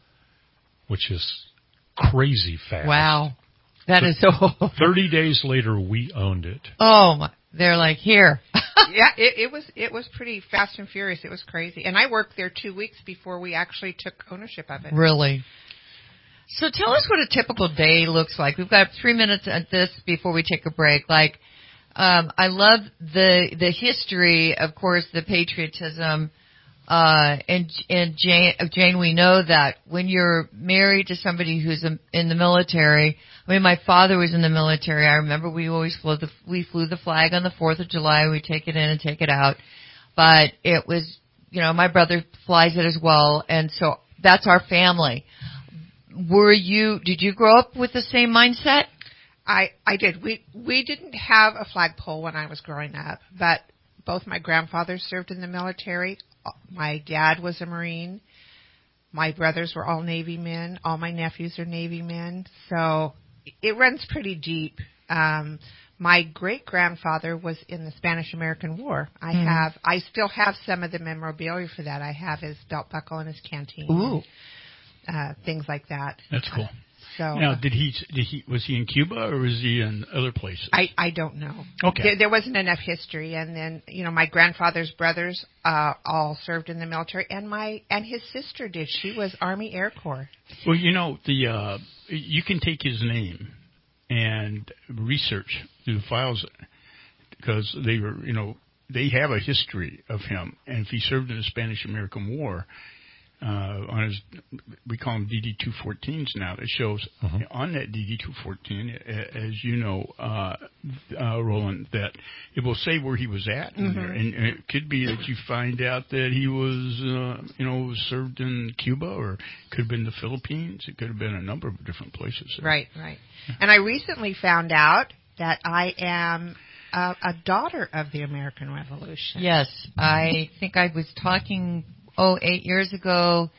which is crazy fast. Wow. That is so. thirty days later, we owned it. Oh, my. They're like, here. Yeah, it, it was it was pretty fast and furious. It was crazy. And I worked there two weeks before we actually took ownership of it. Really? So tell us what a typical day looks like. We've got three minutes at this before we take a break. Like, um, I love the the history, of course, the patriotism. Uh, and, and Jane, Jane, we know that when you're married to somebody who's in the military, I mean, my father was in the military. I remember we always flew the, we flew the flag on the fourth of July. We take it in and take it out. But it was, you know, my brother flies it as well. And so that's our family. Were you, did you grow up with the same mindset? I, I did. We, we didn't have a flagpole when I was growing up, but both my grandfathers served in the military. My dad was a Marine. My brothers were all Navy men. All my nephews are Navy men. So it runs pretty deep. Um, my great-grandfather was in the Spanish-American War. I Mm. have, I still have some of the memorabilia for that. I have his belt buckle and his canteen. Ooh. Uh, things like that. That's cool. So now, did he? Did he? Was he in Cuba or was he in other places? I, I don't know. Okay. There, there wasn't enough history, and then you know my grandfather's brothers uh, all served in the military, and my and his sister did. She was Army Air Corps. Well, you know the uh, you can take his name and research through the files, because they were, you know, they have a history of him. And if he served in the Spanish-American War, uh, on his, we call them D D two fourteens now. It shows uh-huh. on that D D two fourteen, as you know, uh, uh, Roland, that it will say where he was at in Mm-hmm. there. And, and it could be that you find out that he was, uh, you know, served in Cuba, or it could have been the Philippines. It could have been a number of different places. Right, right. And I recently found out that I am a, a daughter of the American Revolution. Yes, I think I was talking, oh, eight years ago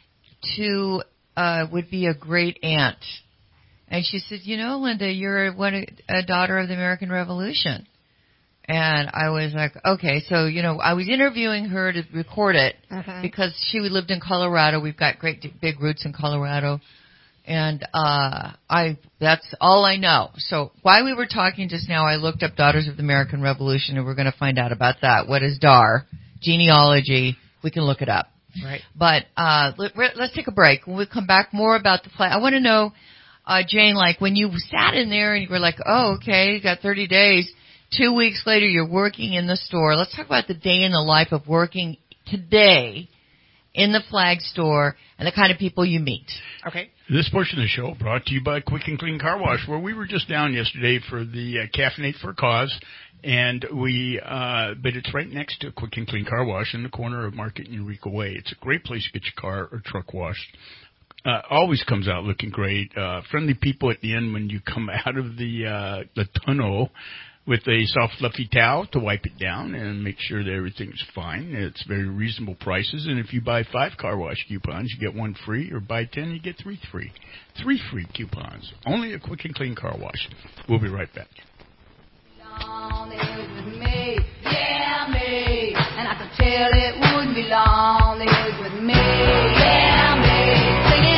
to uh, would be a great aunt. And she said, you know, Linda, you're one, a daughter of the American Revolution. And I was like, okay, so, you know, I was interviewing her to record it Uh-huh. because she lived in Colorado. We've got great big roots in Colorado. And uh I that's all I know. So while we were talking just now, I looked up Daughters of the American Revolution, and we're going to find out about that. What is D A R? Genealogy. We can look it up. Right. But uh let, let's take a break. When we come back, more about the flag. I want to know, uh Jane, like when you sat in there and you were like, oh, okay, you got thirty days. Two weeks later, you're working in the store. Let's talk about the day in the life of working today in the flag store and the kind of people you meet. Okay. This portion of the show brought to you by Quick and Clean Car Wash, where we were just down yesterday for the uh, Caffeinate for a Cause, and we, uh, but it's right next to Quick and Clean Car Wash in the corner of Market and Eureka Way. It's a great place to get your car or truck washed. Uh, always comes out looking great. Uh, friendly people at the end when you come out of the, uh, the tunnel, with a soft, fluffy towel to wipe it down and make sure that everything's fine. It's very reasonable prices. And if you buy five car wash coupons, you get one free, or buy ten, you get three free. Three free coupons. Only a Quick and Clean Car Wash. We'll be right back. Long is with me, yeah, me. And I could tell it wouldn't be long is with me, yeah, me. Singing.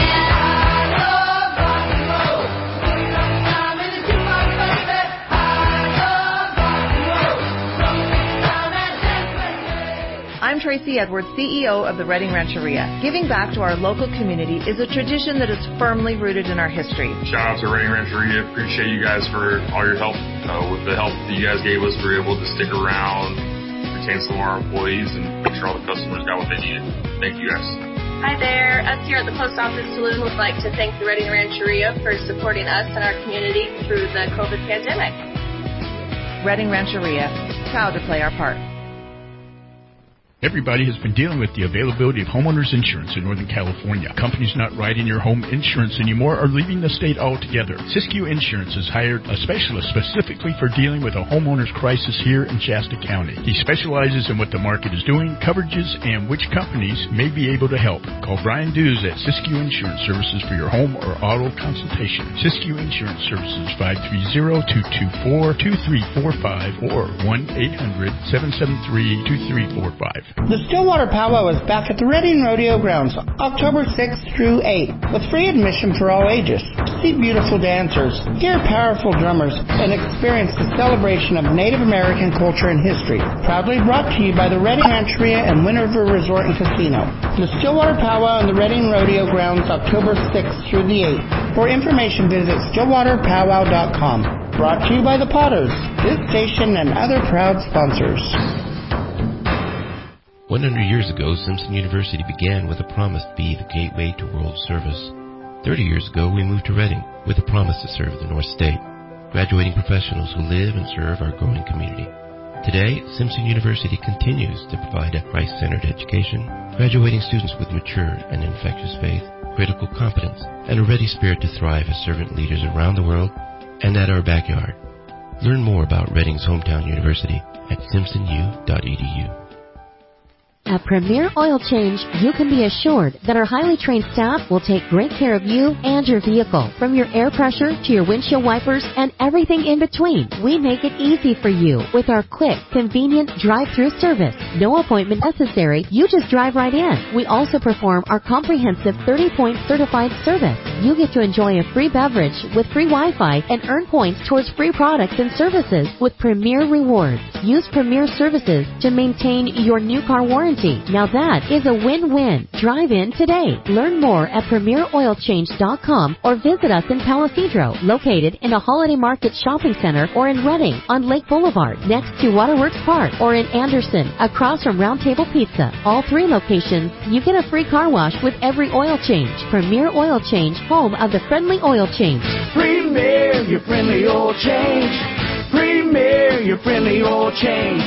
I'm Tracy Edwards, C E O of the Redding Rancheria. Giving back to our local community is a tradition that is firmly rooted in our history. Shout out to Redding Rancheria. Appreciate you guys for all your help. Uh, with the help that you guys gave us, we were able to stick around, retain some of our employees, and make sure all the customers got what they needed. Thank you guys. Hi there. Us here at the Post Office Saloon would like to thank the Redding Rancheria for supporting us and our community through the COVID pandemic. Redding Rancheria, proud to play our part. Everybody has been dealing with the availability of homeowners insurance in Northern California. Companies not writing your home insurance anymore are leaving the state altogether. Siskiyou Insurance has hired a specialist specifically for dealing with a homeowner's crisis here in Shasta County. He specializes in what the market is doing, coverages, and which companies may be able to help. Call Brian Dews at Siskiyou Insurance Services for your home or auto consultation. Siskiyou Insurance Services, five three zero, two two four, two three four five or one eight hundred, seven seven three, two three four five. The Stillwater Powwow is back at the Redding Rodeo Grounds, October sixth through eighth, with free admission for all ages. See beautiful dancers, hear powerful drummers, and experience the celebration of Native American culture and history. Proudly brought to you by the Redding Rancheria and Wind River Resort and Casino. The Stillwater Powwow and the Redding Rodeo Grounds, October sixth through the eighth. For information, visit stillwater powwow dot com. Brought to you by the Potters, this station, and other proud sponsors. one hundred years ago, Simpson University began with a promise to be the gateway to world service. thirty years ago, we moved to Redding with a promise to serve the North State, graduating professionals who live and serve our growing community. Today, Simpson University continues to provide a Christ-centered education, graduating students with mature and infectious faith, critical competence, and a ready spirit to thrive as servant leaders around the world and at our backyard. Learn more about Redding's hometown university at simpson u dot e d u. At Premier Oil Change, you can be assured that our highly trained staff will take great care of you and your vehicle. From your air pressure to your windshield wipers and everything in between, we make it easy for you with our quick, convenient drive-through service. No appointment necessary. You just drive right in. We also perform our comprehensive thirty-point certified service. You get to enjoy a free beverage with free Wi-Fi and earn points towards free products and services with Premier Rewards. Use Premier services to maintain your new car warranty warranty. Now that is a win-win. Drive in today. Learn more at premier oil change dot com or visit us in Palisadro, located in a Holiday Market shopping center, or in Redding on Lake Boulevard next to Waterworks Park, or in Anderson across from Round Table Pizza. All three locations, you get a free car wash with every oil change. Premier Oil Change, home of the friendly oil change. Premier, your friendly oil change. Premier, your friendly oil change.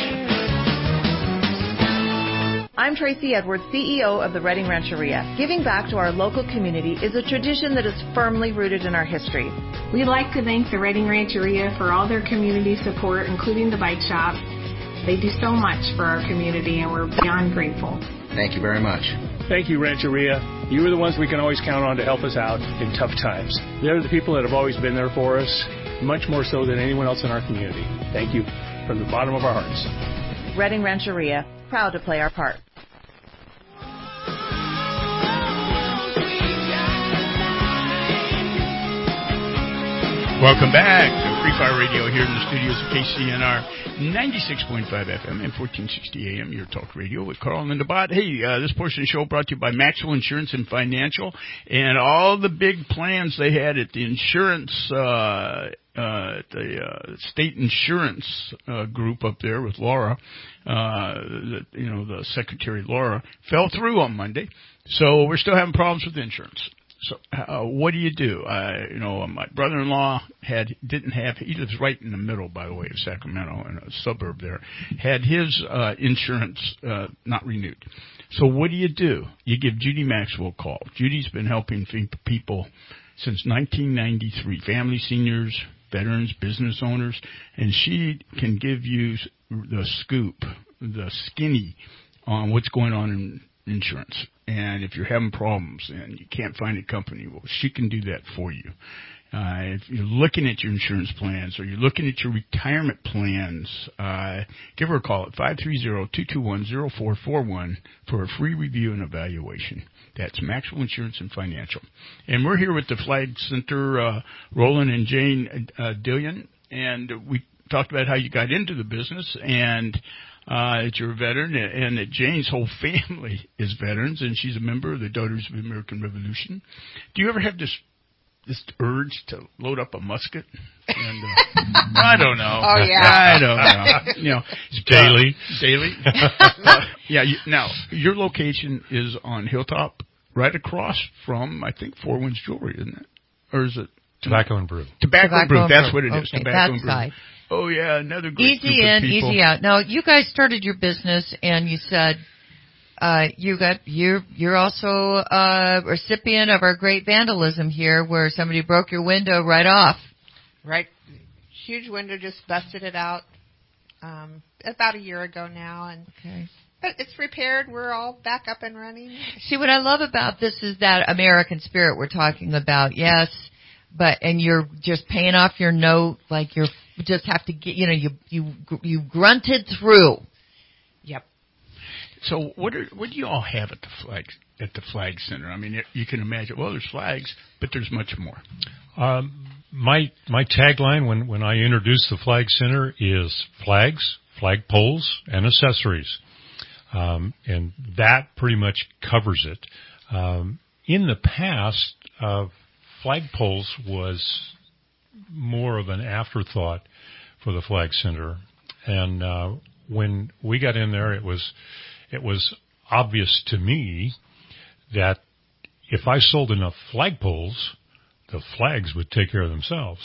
I'm Tracy Edwards, C E O of the Redding Rancheria. Giving back to our local community is a tradition that is firmly rooted in our history. We'd like to thank the Redding Rancheria for all their community support, including the bike shop. They do so much for our community, and we're beyond grateful. Thank you very much. Thank you, Rancheria. You are the ones we can always count on to help us out in tough times. They're the people that have always been there for us, much more so than anyone else in our community. Thank you from the bottom of our hearts. Redding Rancheria, proud to play our part. Welcome back to Free Fire Radio here in the studios of K C N R ninety-six point five F M and fourteen sixty A M, your talk radio with Carl and Linda Bott. Hey, uh, this portion of the show brought to you by Maxwell Insurance and Financial, and all the big plans they had at the insurance, uh, uh, at the uh, state insurance uh, group up there with Laura, uh, the, you know, the Secretary Laura, fell through on Monday. So we're still having problems with insurance. So, uh, what do you do? I, you know, my brother-in-law had, didn't have, he lives right in the middle, by the way, of Sacramento, in a suburb there, had his, uh, insurance, uh, not renewed. So what do you do? You give Judy Maxwell a call. Judy's been helping people since nineteen ninety-three, family seniors, veterans, business owners, and she can give you the scoop, the skinny on what's going on in insurance. And if you're having problems and you can't find a company, well, she can do that for you. Uh, if you're looking at your insurance plans or you're looking at your retirement plans, uh, give her a call at five three zero, two two one, zero four four one for a free review and evaluation. That's Maxwell Insurance and Financial. And we're here with the Flag Center, uh, Roland and Jane uh, Dillion, and we talked about how you got into the business and Uh, that you're a veteran, and that Jane's whole family is veterans, and she's a member of the Daughters of the American Revolution. Do you ever have this this urge to load up a musket? And uh, I don't know. Oh yeah. I don't know. You know, daily, uh, daily. uh, yeah. You, now your location is on Hilltop, right across from I think Four Winds Jewelry, isn't it? Or is it Tobacco and Brew? Tobacco, Tobacco and Brew. and That's Brew. what it is. Okay, Tobacco that's and Brew. side. Oh yeah, another great easy group in, of people. easy out. Now you guys started your business, and you said uh, you got you're you're also a recipient of our great vandalism here, where somebody broke your window right off. Right, huge window, just busted it out um, about a year ago now, and okay. But it's repaired. We're all back up and running. See, what I love about this is that American spirit we're talking about. Yes. But, and you're just paying off your note, like you're, you just have to get, you know, you, you, you grunted through. Yep. So what are, what do you all have at the flag, at the Flag Center? I mean, you can imagine, well, there's flags, but there's much more. Um, my, my tagline when, when I introduce the Flag Center is flags, flag poles, and accessories. Um, and that pretty much covers it. Um, in the past, uh, flagpoles was more of an afterthought for the Flag Center, and uh, when we got in there, it was it was obvious to me that if I sold enough flagpoles, the flags would take care of themselves.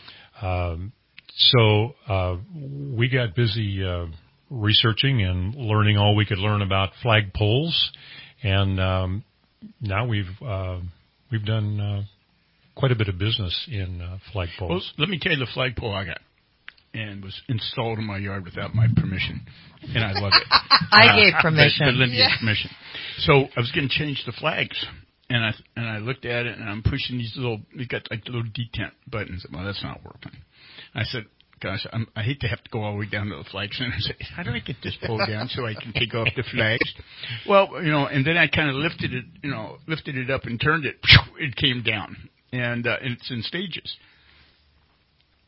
Um, so uh, we got busy uh, researching and learning all we could learn about flagpoles, and um, now we've uh, we've done. Uh, Quite a bit of business in uh, flagpoles. Well, let me tell you the flagpole I got, and was installed in my yard without my permission, and I love it. I uh, gave permission. But, but Linda yeah. gave permission. So I was going to change the flags, and I and I looked at it, and I'm pushing these little. We got like little detent buttons. Well, that's not working. I said, "Gosh, I'm, I hate to have to go all the way down to the Flag Center and say, how do I get this pole down so I can take off the flags?" Well, you know, and then I kind of lifted it, you know, lifted it up and turned it. It came down. And uh, it's in stages.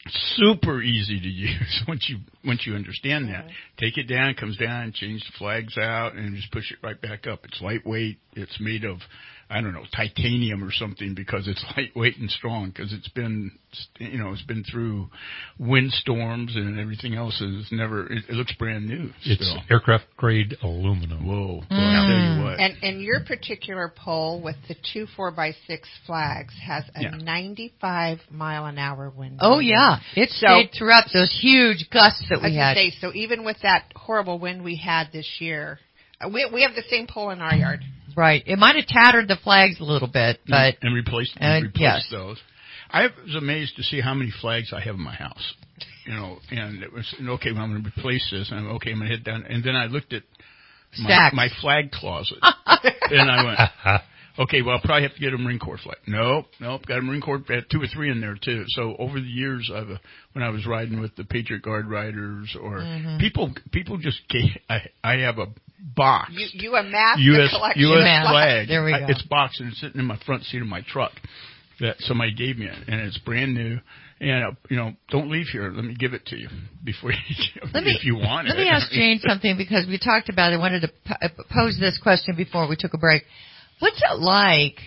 Super easy to use once you once you understand that. Take it down, comes down, change the flags out, and just push it right back up. It's lightweight. It's made of, I don't know, titanium or something because it's lightweight and strong because it's been, you know, it's been through windstorms and everything else. Is never. It, it looks brand new. It's still. aircraft grade aluminum. Whoa! Mm. Well, I'll tell you what. And and your particular pole with the two four by six flags has a Yeah. ninety-five mile an hour wind. Oh yeah, it So- stayed throughout those huge gusts that I we was had. gonna say, so even with that horrible wind we had this year, uh, we we have the same pole in our yard. Right. It might have tattered the flags a little bit, but and replaced uh, and replaced yes. those. I was amazed to see how many flags I have in my house. You know, and it was and okay. Well, I'm going to replace this, and I'm, okay, I'm going to head down. And then I looked at my, Stacks. my flag closet, and I went, okay, well, I'll probably have to get a Marine Corps flag. Nope, nope, got a Marine Corps, had two or three in there too. So over the years, I've uh, when I was riding with the Patriot Guard riders, or Mhm. people, people just gave, I, I have a box. You you amassed U S the collection U S of flags. flag. There we I- go. It's boxed and it's sitting in my front seat of my truck that somebody gave me, and it's brand new. And uh, you know, don't leave here. Let me give it to you before you, Let me, if you want let it. me ask Jane something because we talked about it. I wanted to p- uh, pose this question before we took a break. What's it like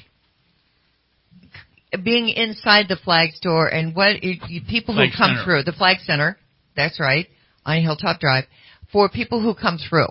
being inside the flag store and what it, you, people Flag who come Center. through the flag center? That's right, on Hilltop Drive. For people who come through,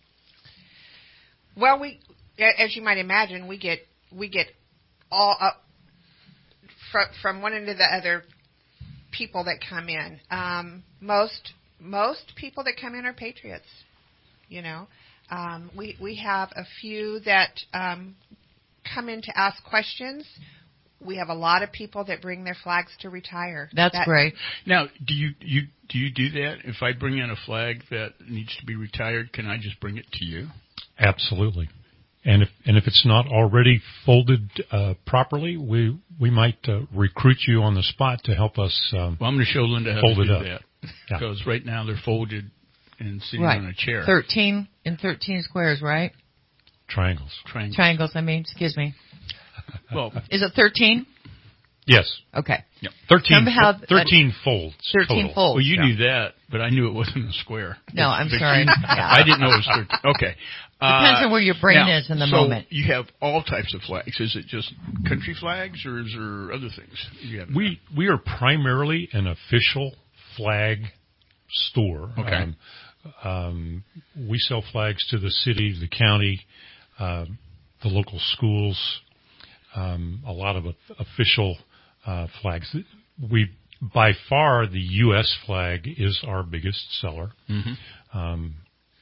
Well, we, as you might imagine, we get we get all up from from one end to the other. People that come in, um, most most people that come in are patriots. You know, um, we we have a few that um, come in to ask questions. We have a lot of people that bring their flags to retire. that's That- great. Now, do you you do you do that? If I bring in a flag that needs to be retired, can I just bring it to you? Absolutely. And if and if it's not already folded uh, properly, we we might uh, recruit you on the spot to help us. Um, Well, I'm going to show Linda how fold to it do up. that Yeah. because right now they're folded and sitting Right, on a chair. thirteen in thirteen squares, right? Triangles. Triangles. Triangles. I mean, excuse me. Well, Is it thirteen? Yes. Okay. Yep. Thirteen. Somehow- Thirteen folds. Thirteen total. folds. well, you yeah. knew that, but I knew it wasn't a square. No, I'm But sorry. you- Yeah. I didn't know it was thirteen. Okay. Depends Uh, on where your brain now, is in the so moment. You have all types of flags. Is it just country flags, or is there other things you have? We we are primarily an official flag store. Okay. Um, um, we sell flags to the city, the county, uh, the local schools, um, a lot of o- official uh, flags. We by far the U S flag is our biggest seller. Mhm. Um,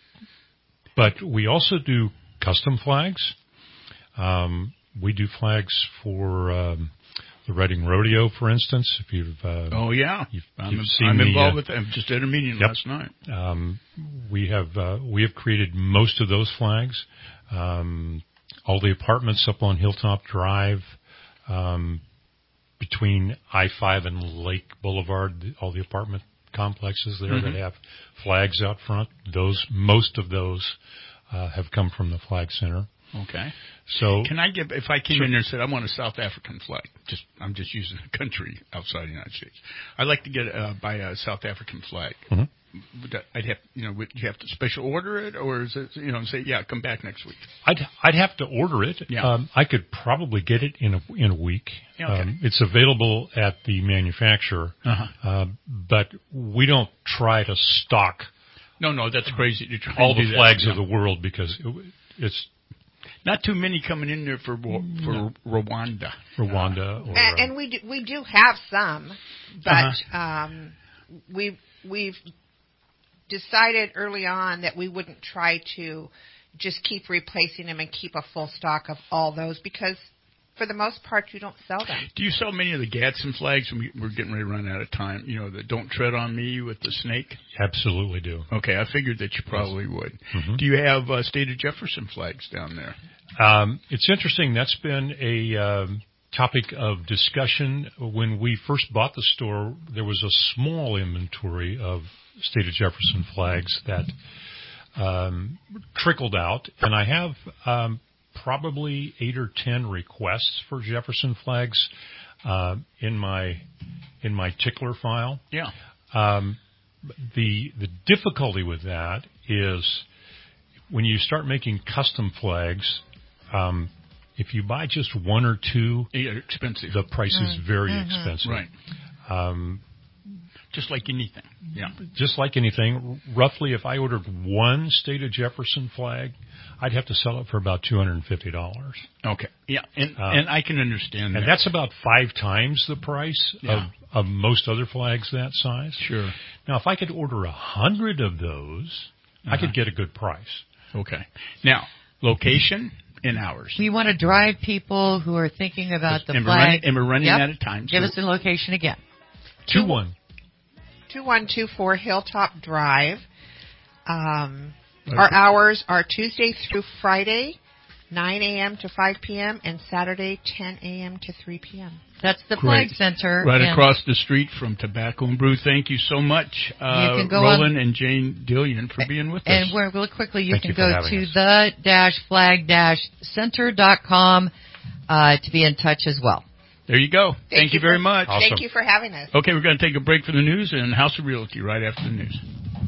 but we also do custom flags. Um, we do flags for um, the Reading Rodeo, for instance. If you've uh, Oh yeah, you've, I'm, you've seen I'm the, involved uh, with them. Just at a meeting Yep. last night. Um, we have uh, we have created most of those flags. Um, all the apartments up on Hilltop Drive, um, between I five and Lake Boulevard, all the apartment complexes there Mhm. that have flags out front. Those most of those uh, have come from the Flag Center. Okay. So Can I give, if I came Sure. in there and said, I want a South African flag, just, I'm just using a country outside the United States. I'd like to get, uh, buy a South African flag. Mhm. Would that, I'd have, you know, would you have to special order it, or is it, you know, say, yeah, come back next week? I'd I'd have to order it. Yeah. Um, I could probably get it in a in a week. Yeah, okay. Um, it's available at the manufacturer, Uh-huh. uh, but we don't try to stock No, no, that's crazy to try all and do the that. flags Yeah. of the world because it, it's Not too many coming in there for Ro- for No. Rwanda. Rwanda or And, uh, and we do, we do have some, but Uh-huh. um, we we've decided early on that we wouldn't try to just keep replacing them and keep a full stock of all those because for the most part you don't sell them. Do you sell many of the Gadsden flags? We- We're getting ready to run out of time. You know, the "Don't Tread on Me" with the snake. absolutely do. Okay, I figured that you probably would. Mhm. Do you have uh, State of Jefferson flags down there? Um, it's interesting. That's been a um, topic of discussion. When we first bought the store, there was a small inventory of State of Jefferson flags that um, trickled out, and I have um, probably eight or ten requests for Jefferson flags. uh, in my in my tickler file. Yeah. Um, the the difficulty with that is when you start making custom flags. Um, if you buy just one or two, yeah, expensive. The price mm. is very mm-hmm. expensive. Right. Um, just like anything. Yeah. Just like anything. Roughly, if I ordered one State of Jefferson flag, I'd have to sell it for about two hundred fifty dollars. Okay. Yeah, and uh, and I can understand that. And that's about five times the price yeah. of, of most other flags that size. Sure. Now, if I could order a hundred of those, uh-huh. I could get a good price. Okay. Now, location and hours. We want to drive people who are thinking about the and flag. We're running, and we're running yep. out of time. Give so. us the location again. Two one. two one two four Hilltop Drive. Um, our hours are Tuesday through Friday, nine a.m. to five p.m., and Saturday, ten a.m. to three p.m. That's the Great. Flag Center. Right across the street from Tobacco and Brew. Thank you so much, uh, you can go Roland on, and Jane Dillion, for being with and us. And really quickly, you Thank can you go to the dash flag dash center dot com uh, to be in touch as well. There you go. Thank, Thank you you very for, much. Awesome. Thank you for having us. Okay, we're going to take a break for the news and House of Realty right after the news.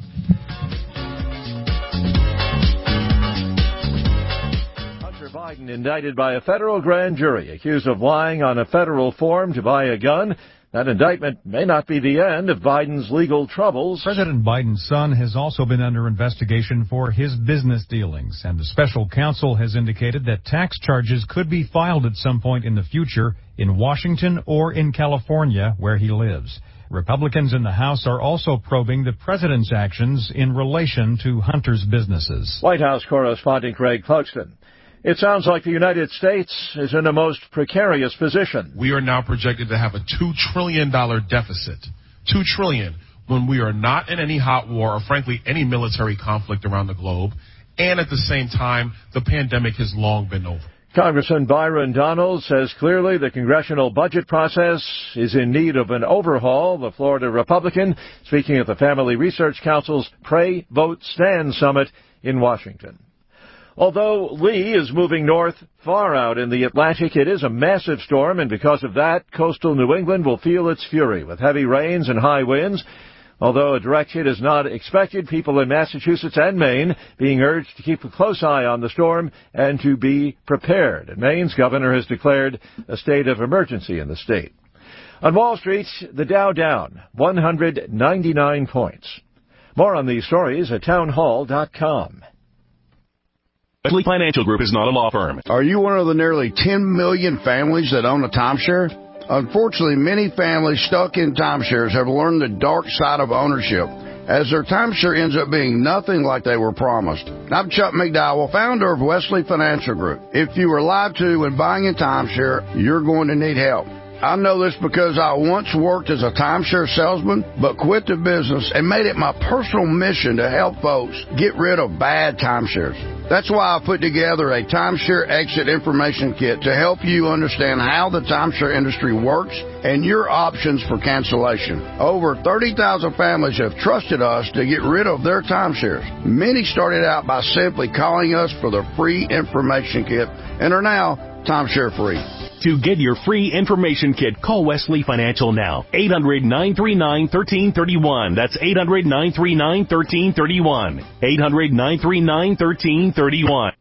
Biden indicted by a federal grand jury, accused of lying on a federal form to buy a gun. That indictment may not be the end of Biden's legal troubles. President Biden's son has also been under investigation for his business dealings, and the special counsel has indicated that tax charges could be filed at some point in the future in Washington or in California, where he lives. Republicans in the House are also probing the president's actions in relation to Hunter's businesses. White House correspondent Greg Clugston. It sounds like the United States is in a most precarious position. We are now projected to have a two trillion dollars deficit. two trillion dollars when we are not in any hot war or, frankly, any military conflict around the globe. And at the same time, the pandemic has long been over. Congressman Byron Donalds says clearly the congressional budget process is in need of an overhaul. The Florida Republican speaking at the Family Research Council's Pray, Vote, Stand Summit in Washington. Although Lee is moving north far out in the Atlantic, it is a massive storm, and because of that, coastal New England will feel its fury with heavy rains and high winds. Although a direct hit is not expected, people in Massachusetts and Maine being urged to keep a close eye on the storm and to be prepared. And Maine's governor has declared a state of emergency in the state. On Wall Street, the Dow down one hundred ninety-nine points. More on these stories at townhall dot com. Wesley Financial Group is not a law firm. Are you one of the nearly ten million families that own a timeshare? Unfortunately, many families stuck in timeshares have learned the dark side of ownership, as their timeshare ends up being nothing like they were promised. I'm Chuck McDowell, founder of Wesley Financial Group. If you were lied to when buying a timeshare, you're going to need help. I know this because I once worked as a timeshare salesman, but quit the business and made it my personal mission to help folks get rid of bad timeshares. That's why I put together a timeshare exit information kit to help you understand how the timeshare industry works and your options for cancellation. Over thirty thousand families have trusted us to get rid of their timeshares. Many started out by simply calling us for the free information kit and are now timeshare free. To get your free information kit, call Wesley Financial now. eight hundred, nine three nine, one three three one. That's eight hundred, nine three nine, one three three one. eight hundred, nine three nine, one three three one.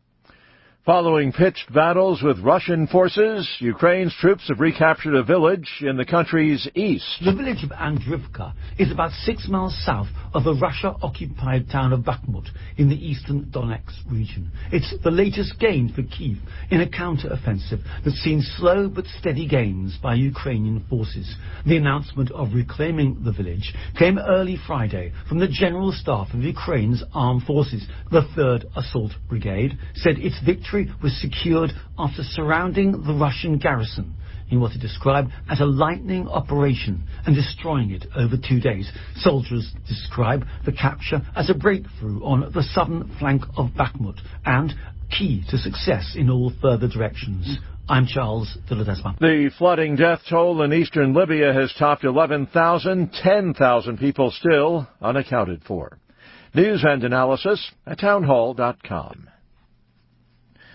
Following pitched battles with Russian forces, Ukraine's troops have recaptured a village in the country's east. The village of Andrivka is about six miles south of the Russia-occupied town of Bakhmut in the eastern Donetsk region. It's the latest gain for Kyiv in a counter-offensive that's seen slow but steady gains by Ukrainian forces. The announcement of reclaiming the village came early Friday from the General Staff of Ukraine's Armed Forces. The third Assault Brigade said its victory was secured after surrounding the Russian garrison in what it described as a lightning operation and destroying it over two days. Soldiers describe the capture as a breakthrough on the southern flank of Bakhmut and key to success in all further directions. I'm Charles de Ledesma. The flooding death toll in eastern Libya has topped eleven thousand, ten thousand people still unaccounted for. News and analysis at townhall dot com.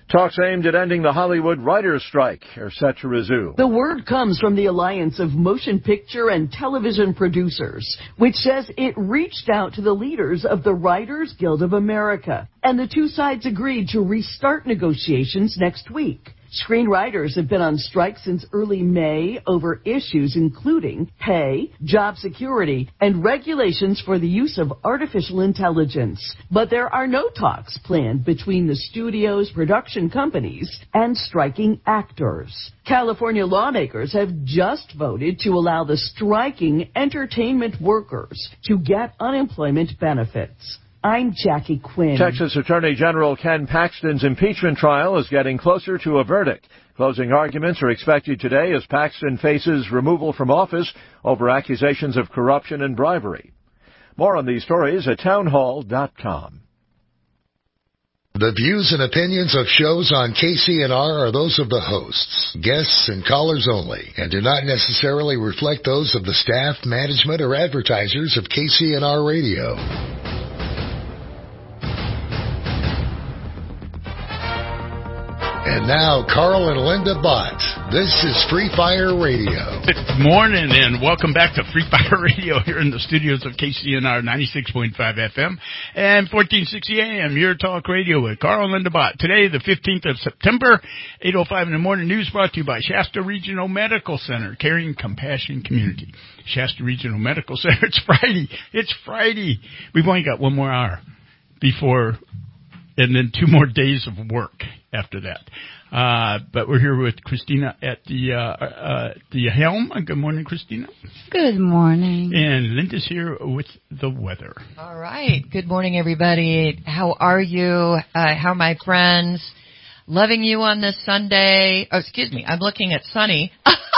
Talks aimed at ending the Hollywood writers' strike are set to resume. The word comes from the Alliance of Motion Picture and Television Producers, which says it reached out to the leaders of the Writers Guild of America, and the two sides agreed to restart negotiations next week. Screenwriters have been on strike since early May over issues including pay, job security, and regulations for the use of artificial intelligence. But there are no talks planned between the studios, production companies, and striking actors. California lawmakers have just voted to allow the striking entertainment workers to get unemployment benefits. I'm Jackie Quinn. Texas Attorney General Ken Paxton's impeachment trial is getting closer to a verdict. Closing arguments are expected today as Paxton faces removal from office over accusations of corruption and bribery. More on these stories at townhall dot com. The views and opinions of shows on K C N R are those of the hosts, guests, and callers only, and do not necessarily reflect those of the staff, management, or advertisers of K C N R Radio. And now, Carl and Linda Bott. This is Free Fire Radio. Good morning, and welcome back to Free Fire Radio here in the studios of K C N R ninety-six point five F M and fourteen sixty A M, your talk radio with Carl and Linda Bott. Today, the fifteenth of September, eight oh five in the morning news brought to you by Shasta Regional Medical Center, caring compassion community. Shasta Regional Medical Center, it's Friday. It's Friday. We've only got one more hour before, and then two more days of work after that. Uh, but we're here with Christina at the, uh, uh, the helm. Good morning, Christina. Good morning. And Linda's here with the weather. All right. Good morning, everybody. How are you? Uh, how are my friends? Loving you on this Sunday. Oh, excuse me. I'm looking at sunny.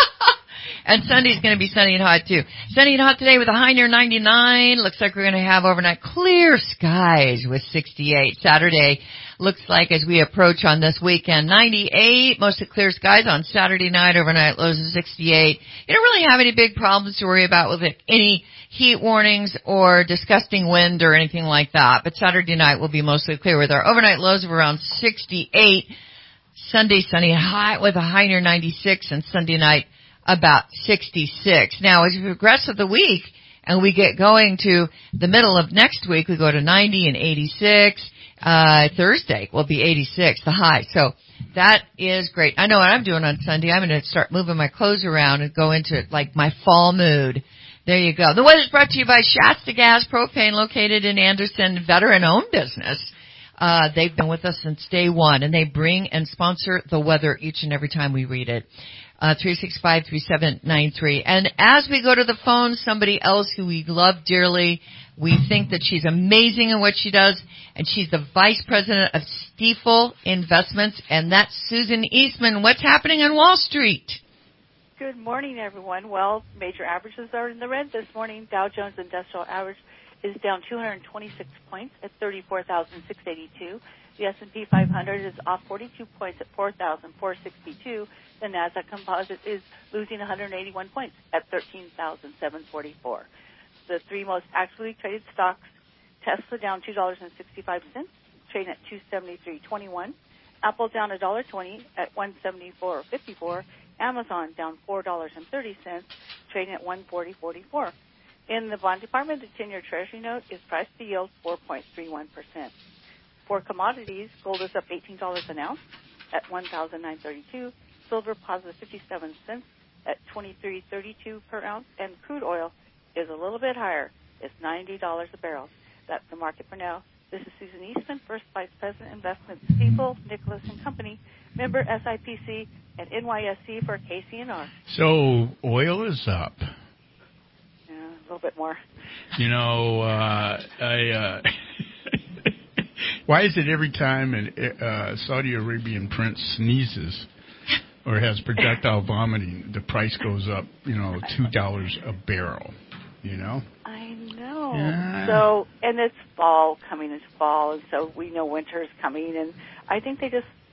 And Sunday's going to be sunny and hot, too. Sunny and hot today with a high near ninety-nine. Looks like we're going to have overnight clear skies with sixty-eight. Saturday looks like as we approach on this weekend, ninety-eight. Mostly clear skies on Saturday night. Overnight lows of sixty-eight. You don't really have any big problems to worry about with it, any heat warnings or disgusting wind or anything like that. But Saturday night will be mostly clear with our overnight lows of around sixty-eight. Sunday sunny and hot with a high near ninety-six, and Sunday night about sixty-six. Now, as we progress with the week and we get going to the middle of next week, we go to ninety and eighty-six. Uh, Thursday will be eighty-six, the high. So that is great. I know what I'm doing on Sunday. I'm going to start moving my clothes around and go into like my fall mood. There you go. The weather's brought to you by Shasta Gas Propane, located in Anderson, veteran-owned business. Uh, they've been with us since day one, and they bring and sponsor the weather each and every time we read it. Uh, three six five, three seven nine three. And as we go to the phone, somebody else who we love dearly, we think that she's amazing in what she does, and she's the Vice President of Stifel Investments, and that's Susan Eastman. What's happening on Wall Street? Good morning, everyone. Well, major averages are in the red this morning. Dow Jones Industrial Average is down two hundred twenty-six points at thirty-four thousand six hundred eighty-two. The S and P five hundred is off forty-two points at four thousand four hundred sixty-two. The Nasdaq Composite is losing one hundred eighty-one points at thirteen thousand seven hundred forty-four. The three most actively traded stocks: Tesla down two dollars and sixty-five cents, trading at two seventy-three twenty-one. Apple down one dollar twenty at one seventy-four fifty-four. Amazon down four dollars and thirty cents, trading at one forty forty-four. In the bond department, the ten-year Treasury note is priced to yield four point three one percent. For commodities, gold is up eighteen dollars an ounce at one thousand nine hundred thirty-two. Silver positive fifty-seven cents at twenty-three thirty-two per ounce, and crude oil is a little bit higher. It's ninety dollars a barrel. That's the market for now. This is Susan Eastman, First Vice President, Investment, Stifel, Nicholas and Company, member S I P C and N Y S C for K C N R. So oil is up. Yeah, a little bit more. You know, uh, I. Uh, why is it every time a uh, Saudi Arabian prince sneezes or has projectile vomiting, the price goes up, you know, two dollars a barrel, you know? I know. Yeah. So, and it's fall, coming into fall, and so we know winter is coming, and I think they just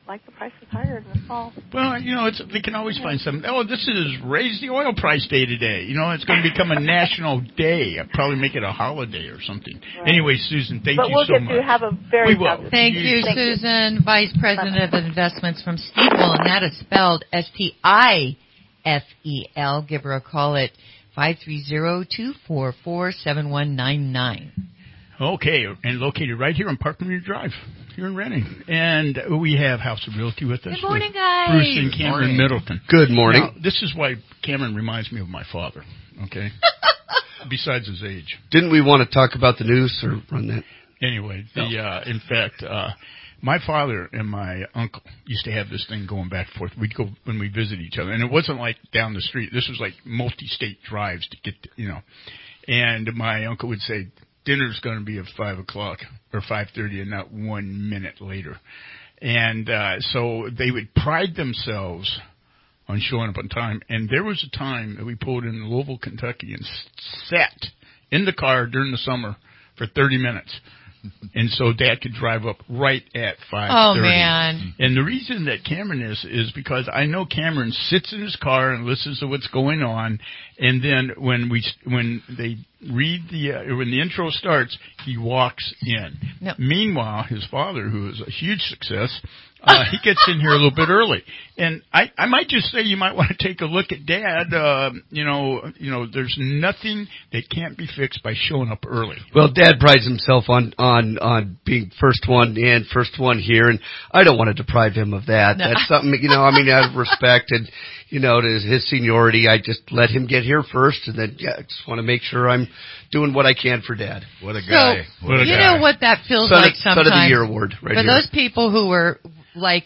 like the prices higher in the fall. Well, you know, it's, they can always find something. Oh, this is Raise the Oil Price Day today. You know, it's going to become a national day. I'll probably make it a holiday or something. Right. Anyway, Susan, thank but you we'll so get much. To have a very we will. Thank you, thank Susan, you. Vice President of Investments from Stifel, and that is spelled S T I F E L. Give her a call at five three zero, two four four, seven one nine nine. Okay, and located right here on Park Marine Drive, here in Reading. And we have House of Realty with us. Good morning, with guys. Bruce and Cameron Middleton. Good morning. Now, this is why Cameron reminds me of my father, okay? Besides his age. Didn't we want to talk about the news or run that? Anyway, the no. uh, in fact, uh, my father and my uncle used to have this thing going back and forth. We'd go when we visit each other. And it wasn't like down the street. This was like multi-state drives to get, to, you know. And my uncle would say, dinner's going to be at five o'clock or five thirty and not one minute later. And uh, so they would pride themselves on showing up on time. And there was a time that we pulled in Louisville, Kentucky and sat in the car during the summer for thirty minutes. And so Dad could drive up right at five thirty. Oh, man. And the reason that Cameron is, is because I know Cameron sits in his car and listens to what's going on. And then when we, when they read the, uh, when the intro starts, he walks in. No. Meanwhile, his father, who is a huge success, uh, he gets in here a little bit early. And I, I might just say you might want to take a look at Dad. Uh, you know, you know, there's nothing that can't be fixed by showing up early. Well, Dad prides himself on, on, on being first one in, first one here, and I don't want to deprive him of that. No. That's something, you know, I mean, out of respect and, you know, to his seniority, I just let him get here first, and then, yeah, I just want to make sure I'm doing what I can for Dad. What a guy. So, what a you guy. know what that feels Son like of, sometimes? Son of the Year award right For here. those people who were, like,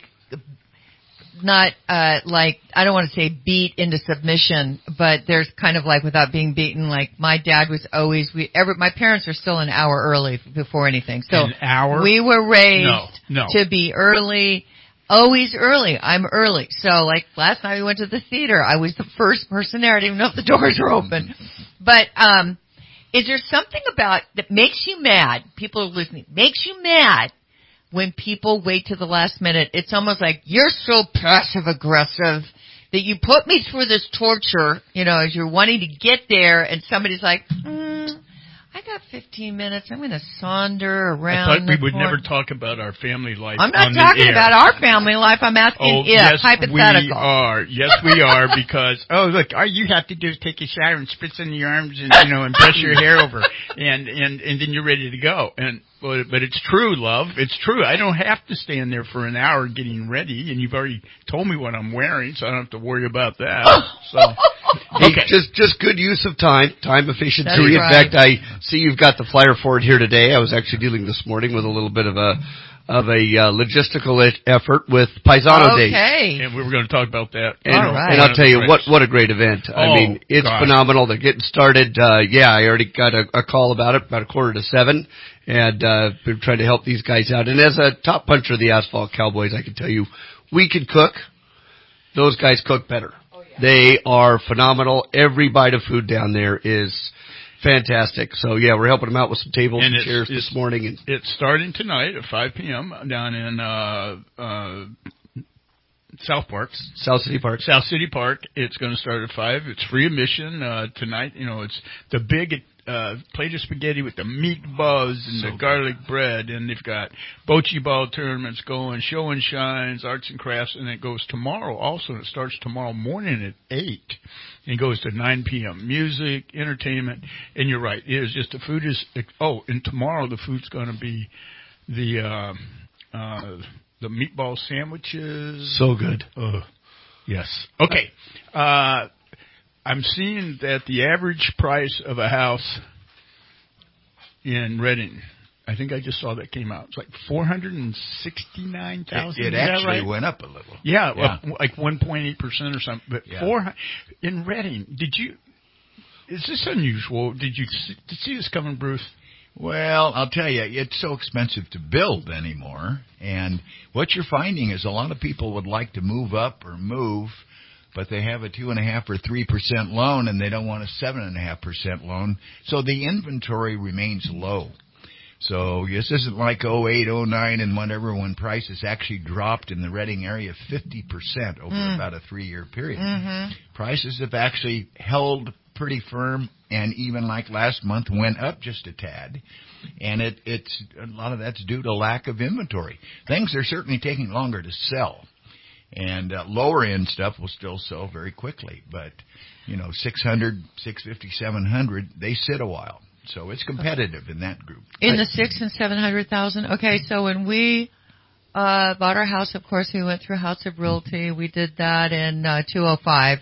not, uh, like, I don't want to say beat into submission, but there's kind of like without being beaten, like my dad was always, we, every, my parents are still an hour early before anything. So an hour? We were raised no, no. to be early. Always early. I'm early. So, like, last night we went to the theater. I was the first person there. I didn't even know if the doors were open. But, um, is there something about that makes you mad? People are listening. Makes you mad when people wait to the last minute. It's almost like you're so passive aggressive that you put me through this torture, you know, as you're wanting to get there and somebody's like, mm, I got fifteen minutes. I'm going to saunter around. I thought we the would corner. never talk about our family life. I'm not on talking the air. about our family life. I'm asking oh, if, yes, hypothetical. we are. Yes, we are, because, oh, look, all you have to do is take a shower and spritz in your arms and, you know, and brush your hair over, and, and, and then you're ready to go. And But, but it's true, love. It's true. I don't have to stand there for an hour getting ready, and you've already told me what I'm wearing, so I don't have to worry about that. So, okay. Just, just good use of time, time efficiency. That's In right. fact, I see you've got the flyer for it here today. I was actually dealing this morning with a little bit of a, of a uh, logistical it effort with Paisano Day. Okay. And we were going to talk about that. And, All right. and I'll tell you, what what a great event. Oh, I mean, it's God. phenomenal. They're getting started. Uh, yeah, I already got a, a call about it, about a quarter to seven. And uh, been trying to help these guys out. And as a top puncher of the Asphalt Cowboys, I can tell you, we can cook. Those guys cook better. Oh, yeah. They are phenomenal. Every bite of food down there is fantastic. So, yeah, we're helping them out with some tables and, And chairs it's- this morning. And It's starting tonight at five p.m. down in uh, uh, South Park. South City Park. South City Park. It's going to start at five. It's free admission uh, tonight. You know, it's the big uh, plate of spaghetti with the meatballs and So the garlic bread, and they've got bocce ball tournaments going, show and shines, arts and crafts, and it goes tomorrow also. And it starts tomorrow morning at eight. And goes to nine p.m. Music, entertainment, and you're right. It is just the food is. Oh, and tomorrow the food's going to be the uh, uh, the meatball sandwiches. so good. Ugh. Yes. Okay. Uh, I'm seeing that the average price of a house in Reading, I think I just saw that came out. It's like four hundred and sixty-nine thousand. It, it actually right? went up a little. Yeah, yeah. Well, like one point eight percent or something. But yeah. four in Reading. Did you? Is this unusual? Did you see, did you see this coming, Bruce? Well, I'll tell you, it's so expensive to build anymore. And what you're finding is a lot of people would like to move up or move, but they have a two and a half or three percent loan, and they don't want a seven and a half percent loan. So the inventory remains low. So this isn't like oh eight, oh nine, and whatever, when prices actually dropped in the Reading area fifty percent over Mm. about a three-year period. Mm-hmm. Prices have actually held pretty firm, and even like last month went up just a tad. And it, it's a lot of that's due to lack of inventory. Things are certainly taking longer to sell. And uh, lower-end stuff will still sell very quickly. But, you know, six hundred, six fifty, seven hundred, they sit a while. So it's competitive in that group. In the six and seven hundred thousand. Okay, so when we uh, bought our house, of course, we went through House of Realty. We did that in uh, two oh five.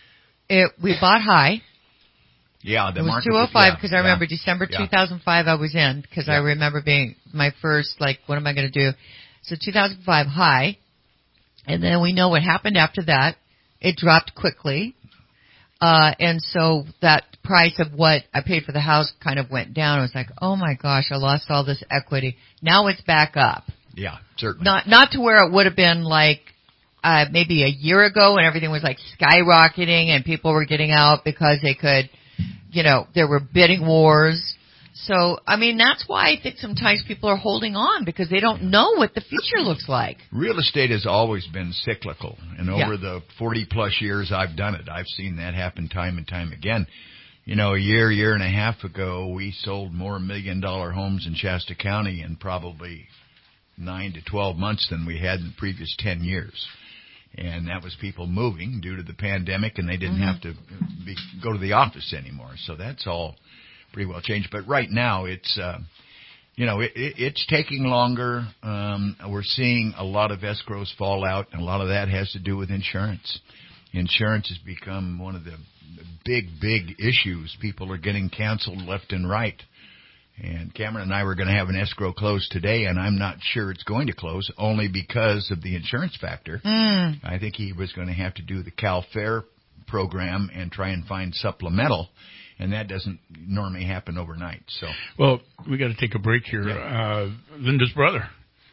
It we bought high. Yeah, the it was market two oh five yeah, because I yeah, remember December yeah. two thousand five I was in because Yeah. I remember being my first, like, what am I going to do? So two thousand five high. And then we know what happened after that. It dropped quickly. Uh, and so that price of what I paid for the house kind of went down. I was like, oh my gosh, I lost all this equity. Now it's back up. Yeah, certainly. Not, not to where it would have been like, uh, maybe a year ago when everything was like skyrocketing and people were getting out because they could, you know, there were bidding wars. So, I mean, that's why I think sometimes people are holding on because they don't know what the future looks like. Real estate has always been cyclical, and over Yeah. the forty-plus years I've done it, I've seen that happen time and time again. You know, a year, year and a half ago, we sold more million-dollar homes in Shasta County in probably nine to twelve months than we had in the previous ten years. And that was people moving due to the pandemic, and they didn't Mhm. have to be, go to the office anymore. So that's all pretty well changed. But right now, it's uh, you know it, it, it's taking longer. Um, we're seeing a lot of escrows fall out, and a lot of that has to do with insurance. Insurance has become one of the big, big issues. People are getting canceled left and right. And Cameron and I were going to have an escrow close today, and I'm not sure it's going to close, only because of the insurance factor. Mm. I think he was going to have to do the Cal Fair program and try and find supplemental, and that doesn't normally happen overnight. So, well, we got to take a break here. Yeah. Uh, Linda's brother,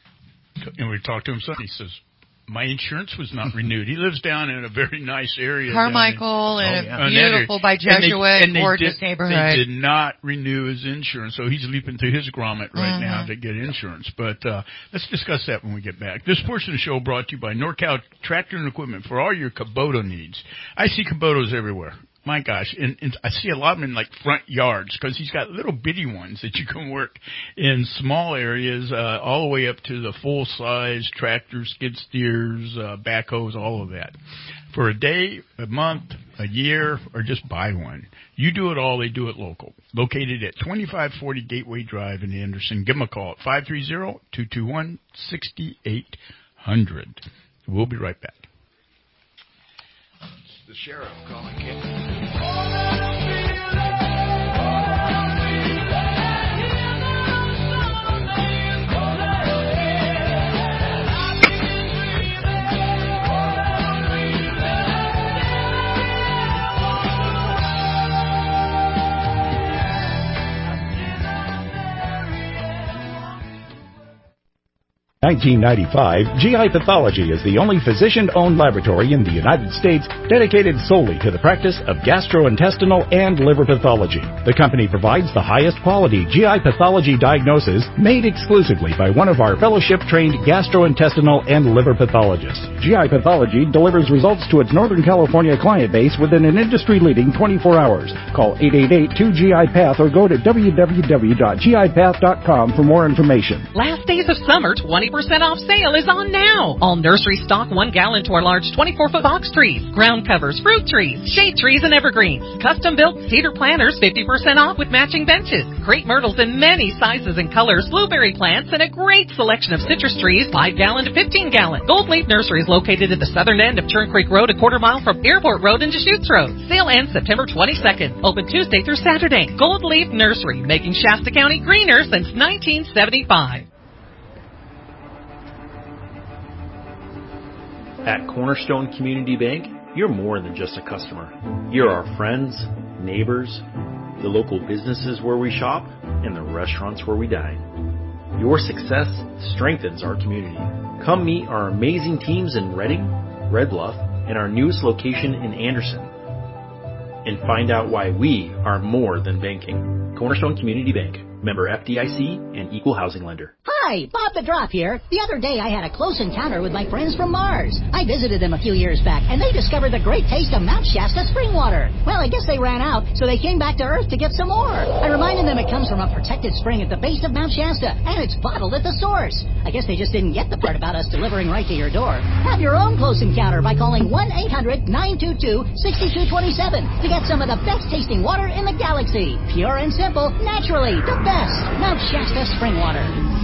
and we talked to him Sunday. He says, my insurance was not renewed. He lives down in a very nice area. Carmichael down in, and oh, a yeah. beautiful by And they- Jesuit, and they gorgeous did, neighborhood. They did not renew his insurance, so he's leaping through his grommet right Mhm. now to get insurance. But uh, let's discuss that when we get back. This portion of the show brought to you by NorCal Tractor and Equipment for all your Kubota needs. I see Kubotas everywhere. My gosh, and, and I see a lot of them in like front yards because he's got little bitty ones that you can work in small areas, uh, all the way up to the full size tractors, skid steers, uh, backhoes, all of that. For a day, a month, a year, or just buy one. You do it all, they do it local. Located at twenty-five forty Gateway Drive in Anderson. Give them a call at five three zero, two two one, six eight zero zero. We'll be right back. the sheriff calling Ken. nineteen ninety-five, G I Pathology is the only physician-owned laboratory in the United States dedicated solely to the practice of gastrointestinal and liver pathology. The company provides the highest quality G I pathology diagnosis made exclusively by one of our fellowship-trained gastrointestinal and liver pathologists. G I Pathology delivers results to its Northern California client base within an industry-leading twenty-four hours. Call eight eight eight, two G I Path or go to w w w dot g i path dot com for more information. Last days of summer, twenty percent off sale is on now. All nursery stock one gallon to our large twenty-four foot box trees, ground covers, fruit trees, shade trees, and evergreens. Custom built cedar planters, fifty percent off with matching benches. Crepe myrtles in many sizes and colors, blueberry plants, and a great selection of citrus trees, five gallon to fifteen gallon. Gold Leaf Nursery is located at the southern end of Churn Creek Road, a quarter mile from Airport Road and Deschutes Road. Sale ends September twenty-second. Open Tuesday through Saturday. Gold Leaf Nursery, making Shasta County greener since nineteen seventy-five. At Cornerstone Community Bank, you're more than just a customer. You're our friends, neighbors, the local businesses where we shop, and the restaurants where we dine. Your success strengthens our community. Come meet our amazing teams in Reading, Red Bluff, and our newest location in Anderson. And find out why we are more than banking. Cornerstone Community Bank. Member F D I C and Equal Housing Lender. Hi, Bob the Drop here. The other day I had a close encounter with my friends from Mars. I visited them a few years back, and they discovered the great taste of Mount Shasta spring water. Well, I guess they ran out, so they came back to Earth to get some more. I reminded them it comes from a protected spring at the base of Mount Shasta, and it's bottled at the source. I guess they just didn't get the part about us delivering right to your door. Have your own close encounter by calling one eight hundred nine two two six two two seven to get some of the best tasting water in the galaxy. Pure and simple, naturally, the best. Mount Shasta spring water.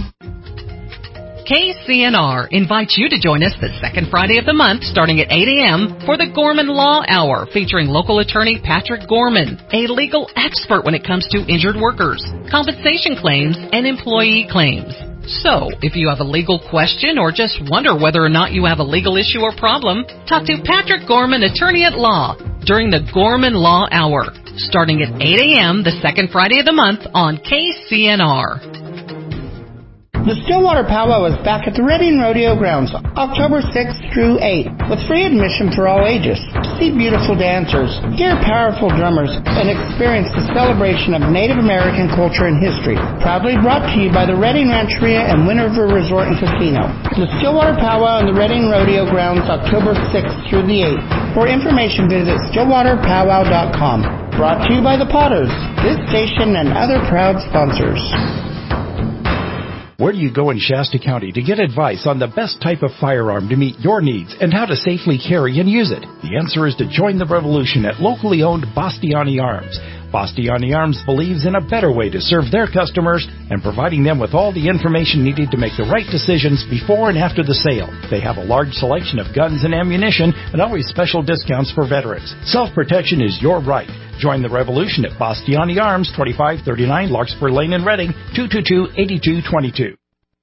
K C N R invites you to join us the second Friday of the month starting at eight a.m. for the Gorman Law Hour featuring local attorney Patrick Gorman, a legal expert when it comes to injured workers, compensation claims, and employee claims. So, if you have a legal question or just wonder whether or not you have a legal issue or problem, talk to Patrick Gorman, attorney at law, during the Gorman Law Hour, starting at eight a.m. the second Friday of the month on K C N R. The Stillwater Powwow is back at the Reading Rodeo Grounds, October sixth through eighth, with free admission for all ages. See beautiful dancers, hear powerful drummers, and experience the celebration of Native American culture and history. Proudly brought to you by the Reading Rancheria and Wind River Resort and Casino. The Stillwater Powwow and the Reading Rodeo Grounds, October sixth through the eighth. For information, visit stillwater powwow dot com. Brought to you by the Potters, this station, and other proud sponsors. Where do you go in Shasta County to get advice on the best type of firearm to meet your needs and how to safely carry and use it? The answer is to join the revolution at locally owned Bastiani Arms. Bastiani Arms believes in a better way to serve their customers and providing them with all the information needed to make the right decisions before and after the sale. They have a large selection of guns and ammunition and always special discounts for veterans. Self-protection is your right. Join the revolution at Bastiani Arms, twenty-five thirty-nine Larkspur Lane in Reading, two two two, eight two two two.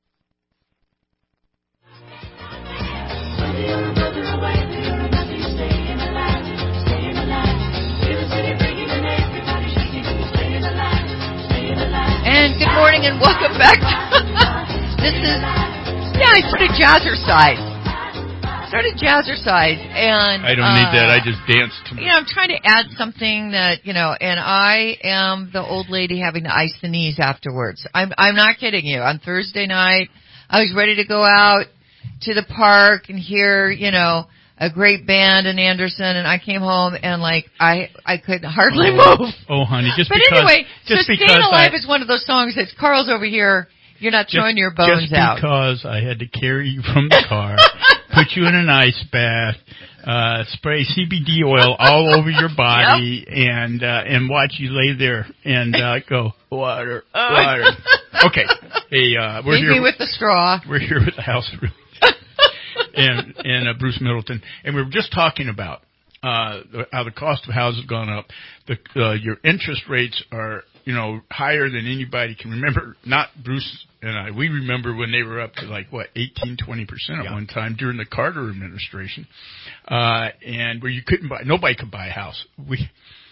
And good morning and welcome back. This is, yeah, I started Jazzercise. started Jazzercise, and I don't uh, need that. I just dance too much. You know, I'm trying to add something that, you know, and I am the old lady having to ice the knees afterwards. I'm I'm not kidding you. On Thursday night, I was ready to go out to the park and hear, you know, a great band in Anderson, and I came home and like I I could hardly oh, move. Oh, honey, just but because. anyway, just so because Staying Alive I, is one of those songs that Carl's over here. You're not throwing just, your bones just out. Just because I had to carry you from the car, put you in an ice bath, uh, spray C B D oil all over your body, yep. and uh, and watch you lay there and uh, go water, water. Okay, hey, uh, we're Leave here me with the straw. We're here with the House of and and uh, Bruce Middleton, and we were just talking about uh, how the cost of houses has gone up. The uh, your interest rates are, you know, higher than anybody can remember. Not Bruce and I. We remember when they were up to like what eighteen, twenty percent at yeah. one time during the Carter administration, uh, and where you couldn't buy, nobody could buy a house. We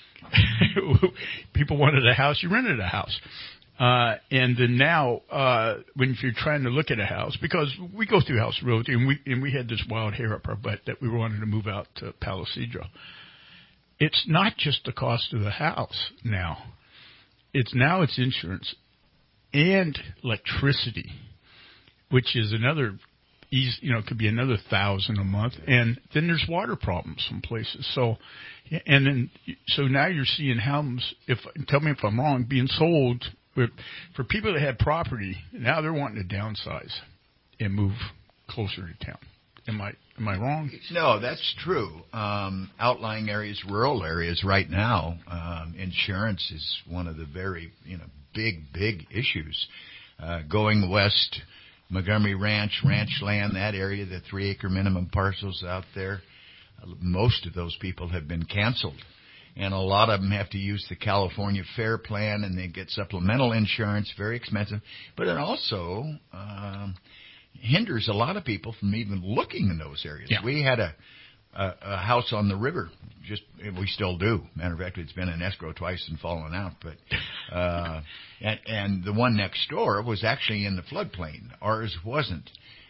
people wanted a house, you rented a house. Uh, and then now, uh, when you're trying to look at a house, because we go through House Realty, and we, and we had this wild hair up our butt that we wanted to move out to Palo Cedro. It's not just the cost of the house now. It's now it's insurance and electricity, which is another, easy, you know, could be another thousand a month. And then there's water problems some places. So, and then, so now you're seeing homes, if, tell me if I'm wrong, being sold for people that had property. Now they're wanting to downsize and move closer to town. Am I am I wrong? No, that's true. Um, outlying areas, rural areas, right now, um, insurance is one of the very you know big big issues. Uh, going west, Montgomery Ranch, Ranch Land, that area, the three acre minimum parcels out there, most of those people have been canceled. And a lot of them have to use the California Fair Plan, and they get supplemental insurance, very expensive. But it also um, hinders a lot of people from even looking in those areas. Yeah. We had a, a, a house on the river. Just we still do. Matter of fact, it's been in escrow twice and fallen out. But uh, and, and the one next door was actually in the floodplain. Ours wasn't.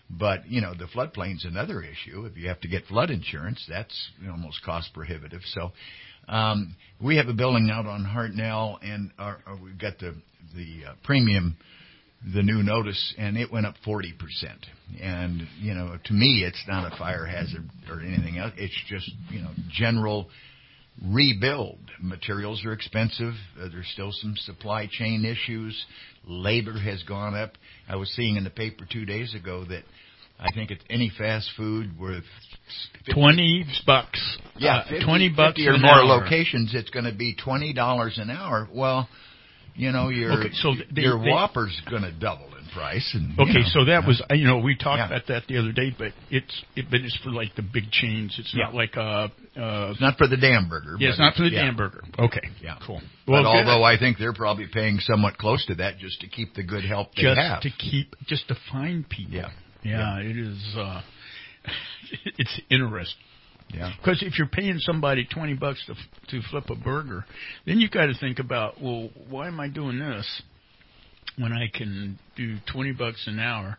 But, you know, the floodplain's another issue. If you have to get flood insurance, that's almost cost prohibitive. So um, we have a building out on Hartnell, and our, our, we've got the, the uh, premium, the new notice, and it went up forty percent. And, you know, to me, it's not a fire hazard or anything else. It's just, you know, general rebuild. Materials are expensive. Uh, there's still some supply chain issues. Labor has gone up. I was seeing in the paper two days ago that I think it's any fast food worth fifty, twenty bucks. Yeah, uh, fifty, twenty bucks fifty or an more hour. locations. It's going to be twenty dollars an hour. Well, you know, your okay, so they, your they, Whopper's going to double in price. And, okay, you know, so that yeah. was you know we talked Yeah. about that the other day, but it's it, but it's for like the big chains. It's Yeah. not like uh, uh It's not for the damn burger. Yeah, it's but not for the yeah. damn burger. Okay, Yeah, cool. But Well, although good. I think they're probably paying somewhat close to that just to keep the good help they just have. to keep just to find people. Yeah, yeah, it is. Uh, it's interesting. Yeah. Because if you're paying somebody twenty bucks to to flip a burger, then you've got to think about, well, why am I doing this when I can do twenty bucks an hour,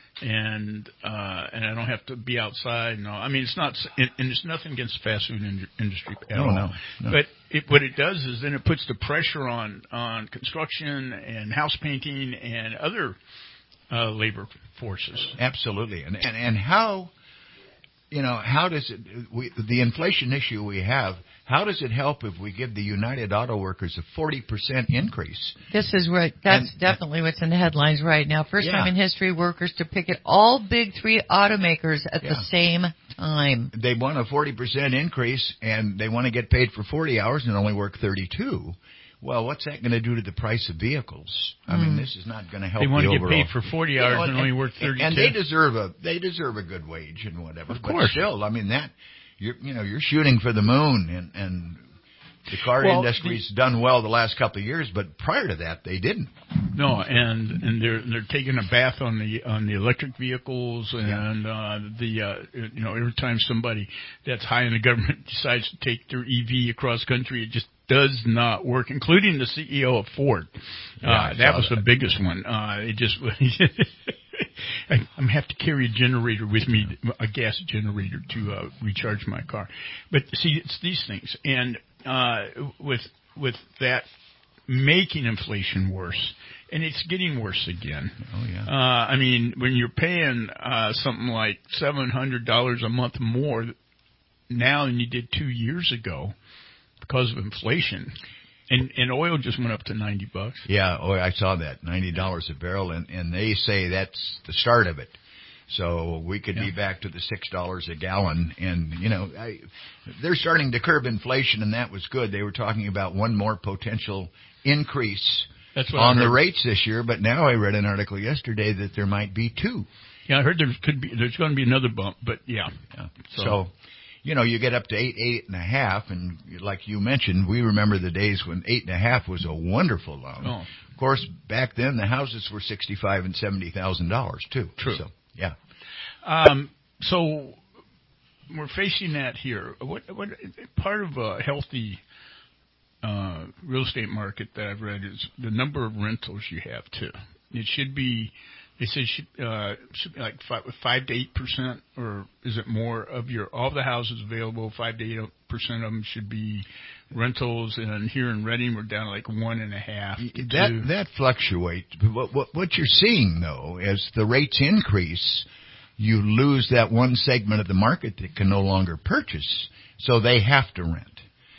and uh, and I don't have to be outside? No, I mean it's not, and it's nothing against the fast food in, industry at No, all. no, no. But it, what it does is then it puts the pressure on on construction and house painting and other uh, labor forces. Absolutely, and and and how. You know, how does it, we, the inflation issue we have, how does it help if we give the United Auto Workers a forty percent increase? This is right. That's And- definitely what's in the headlines right now. First Yeah. time in history, workers to picket all big three automakers at Yeah. the same time. They want a forty percent increase, and they want to get paid for forty hours and only work thirty-two. Well, what's that going to do to the price of vehicles? I mean, Mm. this is not going to help. They want the to get overall. paid for forty You hours know, and only work thirty-two. And they deserve a they deserve a good wage and whatever. Of but course. still, I mean that you're you know you're shooting for the moon, and and the car Well, industry's done well the last couple of years, but prior to that, they didn't. No, and and they're they're taking a bath on the on the electric vehicles, and uh, the uh, you know every time somebody that's high in the government decides to take their E V across country, it just does not work, including the C E O of Ford. Yeah, I uh, that saw was that. the biggest one. Uh, it just I, I'm gonna have to carry a generator with me, a gas generator, to uh, recharge my car. But see, it's these things, and uh, with with that making inflation worse, and it's getting worse again. Oh yeah. Uh, I mean, when you're paying uh, something like seven hundred dollars a month more now than you did two years ago because of inflation, and and oil just went up to ninety bucks. Yeah, oh, I saw that ninety dollars a barrel, and and they say that's the start of it. So we could Yeah. be back to the six dollars a gallon, and you know I, they're starting to curb inflation, and that was good. They were talking about one more potential increase That's what I on the heard. rates this year, but now I read an article yesterday that there might be two. Yeah, I heard there could be there's going to be another bump, but yeah. Yeah. So, So, you know, you get up to eight, eight and a half, and like you mentioned, we remember the days when eight and a half was a wonderful loan. Oh. Of course, back then the houses were sixty-five and seventy thousand dollars too. True. So, yeah. Um, so we're facing that here. What, what part of a healthy uh, real estate market that I've read is the number of rentals you have too. It should be, they say, should, uh, should be like five, five to eight percent, or is it more of your all the houses available? Five to eight percent of them should be rentals, and here in Reading we're down to like one and a half. to That two. that fluctuates. What, what what you're seeing though, as the rates increase, you lose that one segment of the market that can no longer purchase, so they have to rent.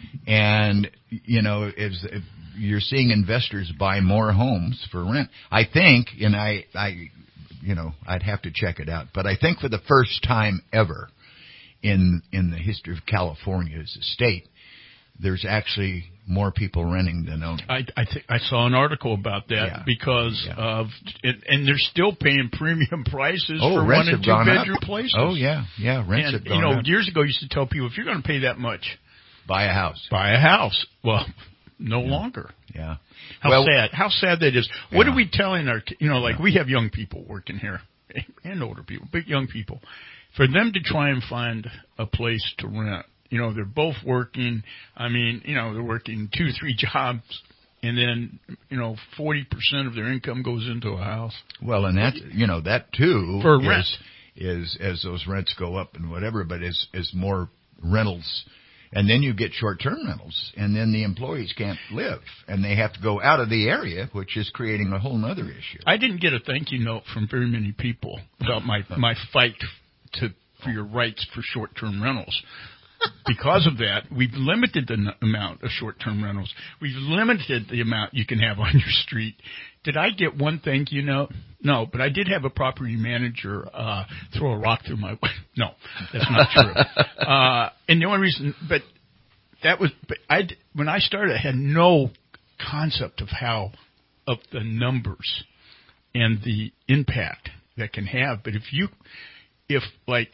And you know, as if you're seeing investors buy more homes for rent. I think, and I, I, you know, I'd have to check it out, but I think for the first time ever in in the history of California as a state, there's actually more people renting than owning. I I, th- I saw an article about that Yeah. because Yeah. of and, and they're still paying premium prices Oh, for rents one and have two gone bedroom up. places. Oh yeah, yeah, rents and have gone you know, up. years ago, I used to tell people, if you're going to pay that much, Buy a house. buy a house. Well, no Yeah. longer. Yeah. How Well- sad! How sad that is. What Yeah. are we telling our? You know, like Yeah. we have young people working here, and older people, but young people, for them to try and find a place to rent. You know, they're both working. I mean, you know, they're working two, three jobs, and then you know, forty percent of their income goes into a house. Well, and that you know that too For is, rent. is as those rents go up and whatever, but as as more rentals. And then you get short-term rentals, and then the employees can't live, and they have to go out of the area, which is creating a whole other issue. I didn't get a thank you note from very many people about my, my fight to for your rights for short-term rentals. Because of that, we've limited the n- amount of short-term rentals. We've limited the amount you can have on your street. Did I get one thank you note? No, but I did have a property manager uh, throw a rock through my way. No, that's not true. uh, and the only reason, but that was, but I, when I started, I had no concept of how, of the numbers and the impact that can have. But if you, if like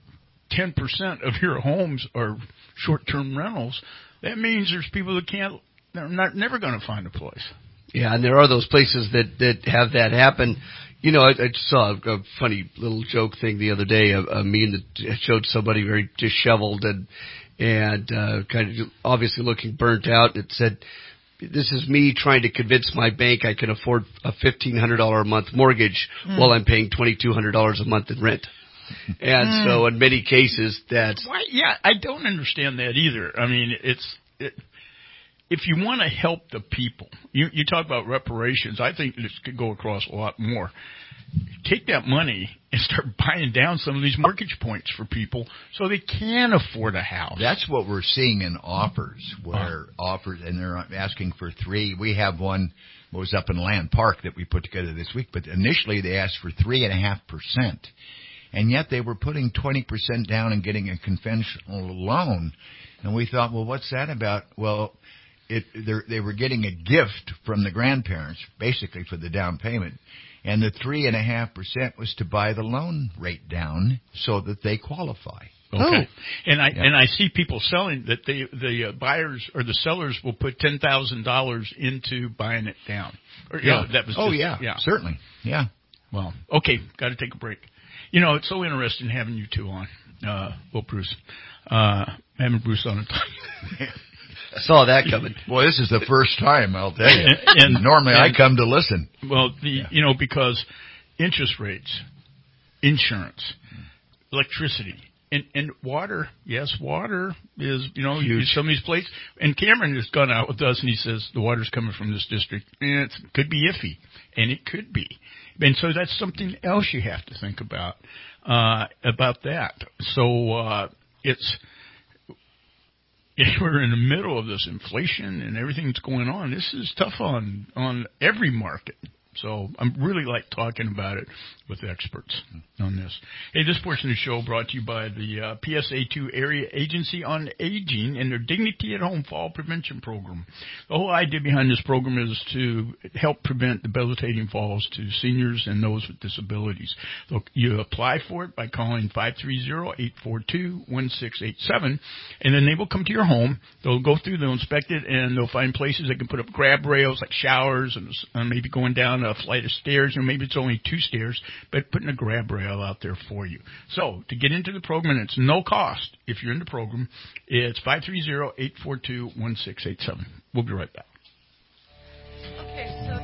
ten percent of your homes are short-term rentals, that means there's people that can't, they're not never going to find a place. Yeah, and there are those places that, that have that happen. You know, I, I saw a, a funny little joke thing the other day, a, a meme that showed somebody very disheveled and and uh, kind of obviously looking burnt out. It said, "This is me trying to convince my bank I can afford a fifteen hundred dollars a month mortgage mm. while I'm paying twenty-two hundred dollars a month in rent." And mm. so in many cases that's... Why, yeah, I don't understand that either. I mean, it's... It, if you want to help the people, you, you talk about reparations, I think this could go across a lot more. Take that money and start buying down some of these mortgage points for people so they can afford a house. That's what we're seeing in offers, where uh, offers, and they're asking for three. We have one that was up in Land Park that we put together this week, but initially they asked for three and a half percent. And yet they were putting twenty percent down and getting a conventional loan. And we thought, well, what's that about? Well, it, they were getting a gift from the grandparents, basically for the down payment. And the three and a half percent was to buy the loan rate down so that they qualify. Okay. Oh. And I yeah. and I see people selling that they, the uh, buyers or the sellers will put ten thousand dollars into buying it down. Or, yeah. You know, that was oh, just, yeah. yeah. Certainly. Yeah. Well, okay. Got to take a break. You know, it's so interesting having you two on. Uh, well, Bruce. Uh, having Bruce on a time. Saw that coming. Well, this is the first time, I'll tell you. And, and normally and, I come to listen. Well, the yeah. you know, because interest rates, insurance, electricity, and, and water. Yes, water is, you know, Huge. some of these places. And Cameron has gone out with us and he says the water's coming from this district. And it could be iffy. And it could be. And so that's something else you have to think about, uh, about that. So, uh, it's, we're in the middle of this inflation and everything that's going on. This is tough on, on every market. So I really like talking about it with experts on this. Hey, this portion of the show brought to you by the uh, P S A two Area Agency on Aging and their Dignity at Home Fall Prevention Program. The whole idea behind this program is to help prevent debilitating falls to seniors and those with disabilities. So you apply for it by calling five three zero, eight four two, one six eight seven, and then they will come to your home. They'll go through, they'll inspect it, and they'll find places they can put up grab rails like showers and, and maybe going down a flight of stairs, or maybe it's only two stairs, but putting a grab rail out there for you. So to get into the program, it's no cost. If you're in the program, it's five three zero, eight four two, one six eight seven. We'll be right back. Okay, so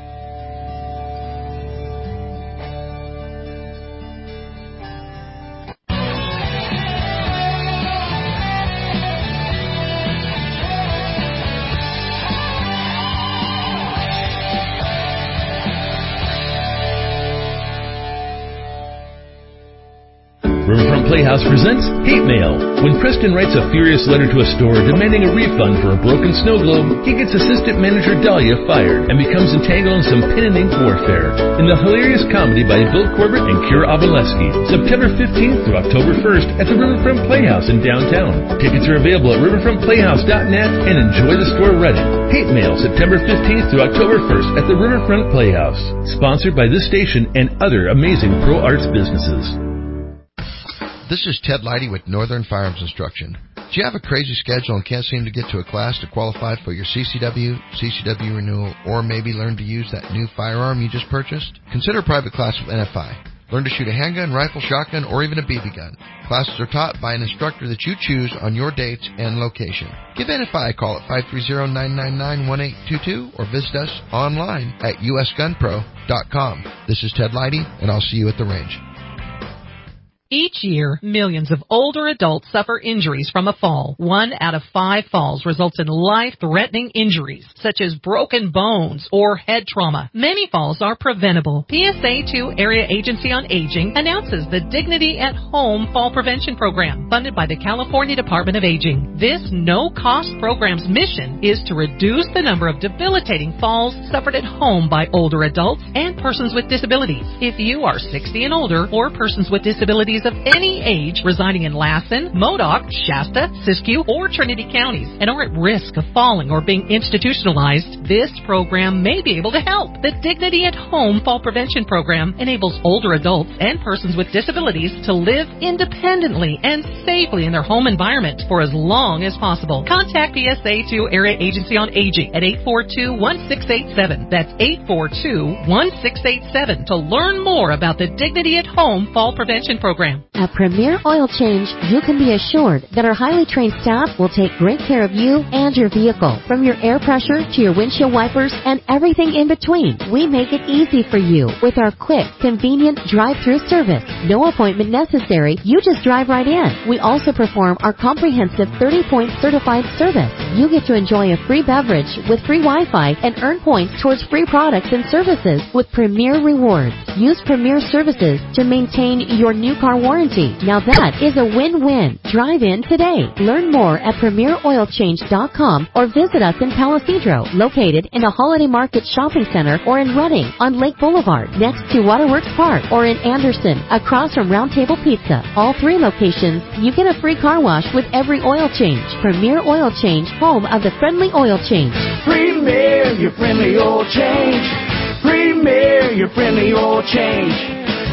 Riverfront Playhouse presents Hate Mail. When Preston writes a furious letter to a store demanding a refund for a broken snow globe, he gets assistant manager Dahlia fired and becomes entangled in some pen and ink warfare. In the hilarious comedy by Bill Corbett and Kira Obolewski, September fifteenth through October first at the Riverfront Playhouse in downtown. Tickets are available at riverfront playhouse dot net and enjoy the store Reddit. Hate Mail, September fifteenth through October first at the Riverfront Playhouse. Sponsored by this station and other amazing pro arts businesses. This is Ted Leidy with Northern Firearms Instruction. Do you have a crazy schedule and can't seem to get to a class to qualify for your C C W, C C W renewal, or maybe learn to use that new firearm you just purchased? Consider a private class with N F I. Learn to shoot a handgun, rifle, shotgun, or even a B B gun. Classes are taught by an instructor that you choose on your dates and location. Give N F I a call at five three zero, nine nine nine, one eight two two or visit us online at u s gun pro dot com. This is Ted Leidy, and I'll see you at the range. Each year, millions of older adults suffer injuries from a fall. One out of five falls results in life-threatening injuries, such as broken bones or head trauma. Many falls are preventable. P S A two Area Agency on Aging announces the Dignity at Home Fall Prevention Program, funded by the California Department of Aging. This no-cost program's mission is to reduce the number of debilitating falls suffered at home by older adults and persons with disabilities. If you are sixty and older, or persons with disabilities of any age residing in Lassen, Modoc, Shasta, Siskiyou, or Trinity counties and are at risk of falling or being institutionalized, this program may be able to help. The Dignity at Home Fall Prevention Program enables older adults and persons with disabilities to live independently and safely in their home environment for as long as possible. Contact P S A two Area Agency on Aging at eight four two, one six eight seven. That's eight four two, one six eight seven to learn more about the Dignity at Home Fall Prevention Program. At Premier Oil Change, you can be assured that our highly trained staff will take great care of you and your vehicle. From your air pressure to your windshield wipers and everything in between, we make it easy for you with our quick, convenient drive-through service. No appointment necessary. You just drive right in. We also perform our comprehensive thirty-point certified service. You get to enjoy a free beverage with free Wi-Fi and earn points towards free products and services with Premier Rewards. Use Premier Services to maintain your new car warranty. Now that is a win-win. Drive in today. Learn more at premier oil change dot com or visit us in Palo Cedro, located in a Holiday Market shopping center, or in Redding on Lake Boulevard next to Waterworks Park, or in Anderson across from Round Table Pizza. All three locations, you get a free car wash with every oil change. Premier Oil Change, home of the friendly oil change. Premier, your friendly oil change. Premier, your friendly oil change.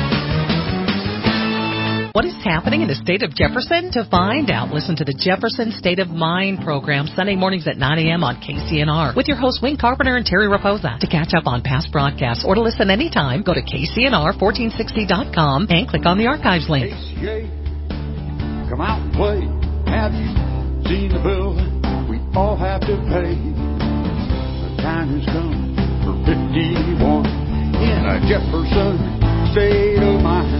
What is happening in the state of Jefferson? To find out, listen to the Jefferson State of Mind program Sunday mornings at nine a.m. on K C N R with your hosts Wayne Carpenter and Terry Raposa. To catch up on past broadcasts or to listen anytime, go to K C N R fourteen sixty dot com and click on the archives link. K C A, come out and play. Have you seen the bill we all have to pay? The time has come for fifty-one in a Jefferson State of Mind.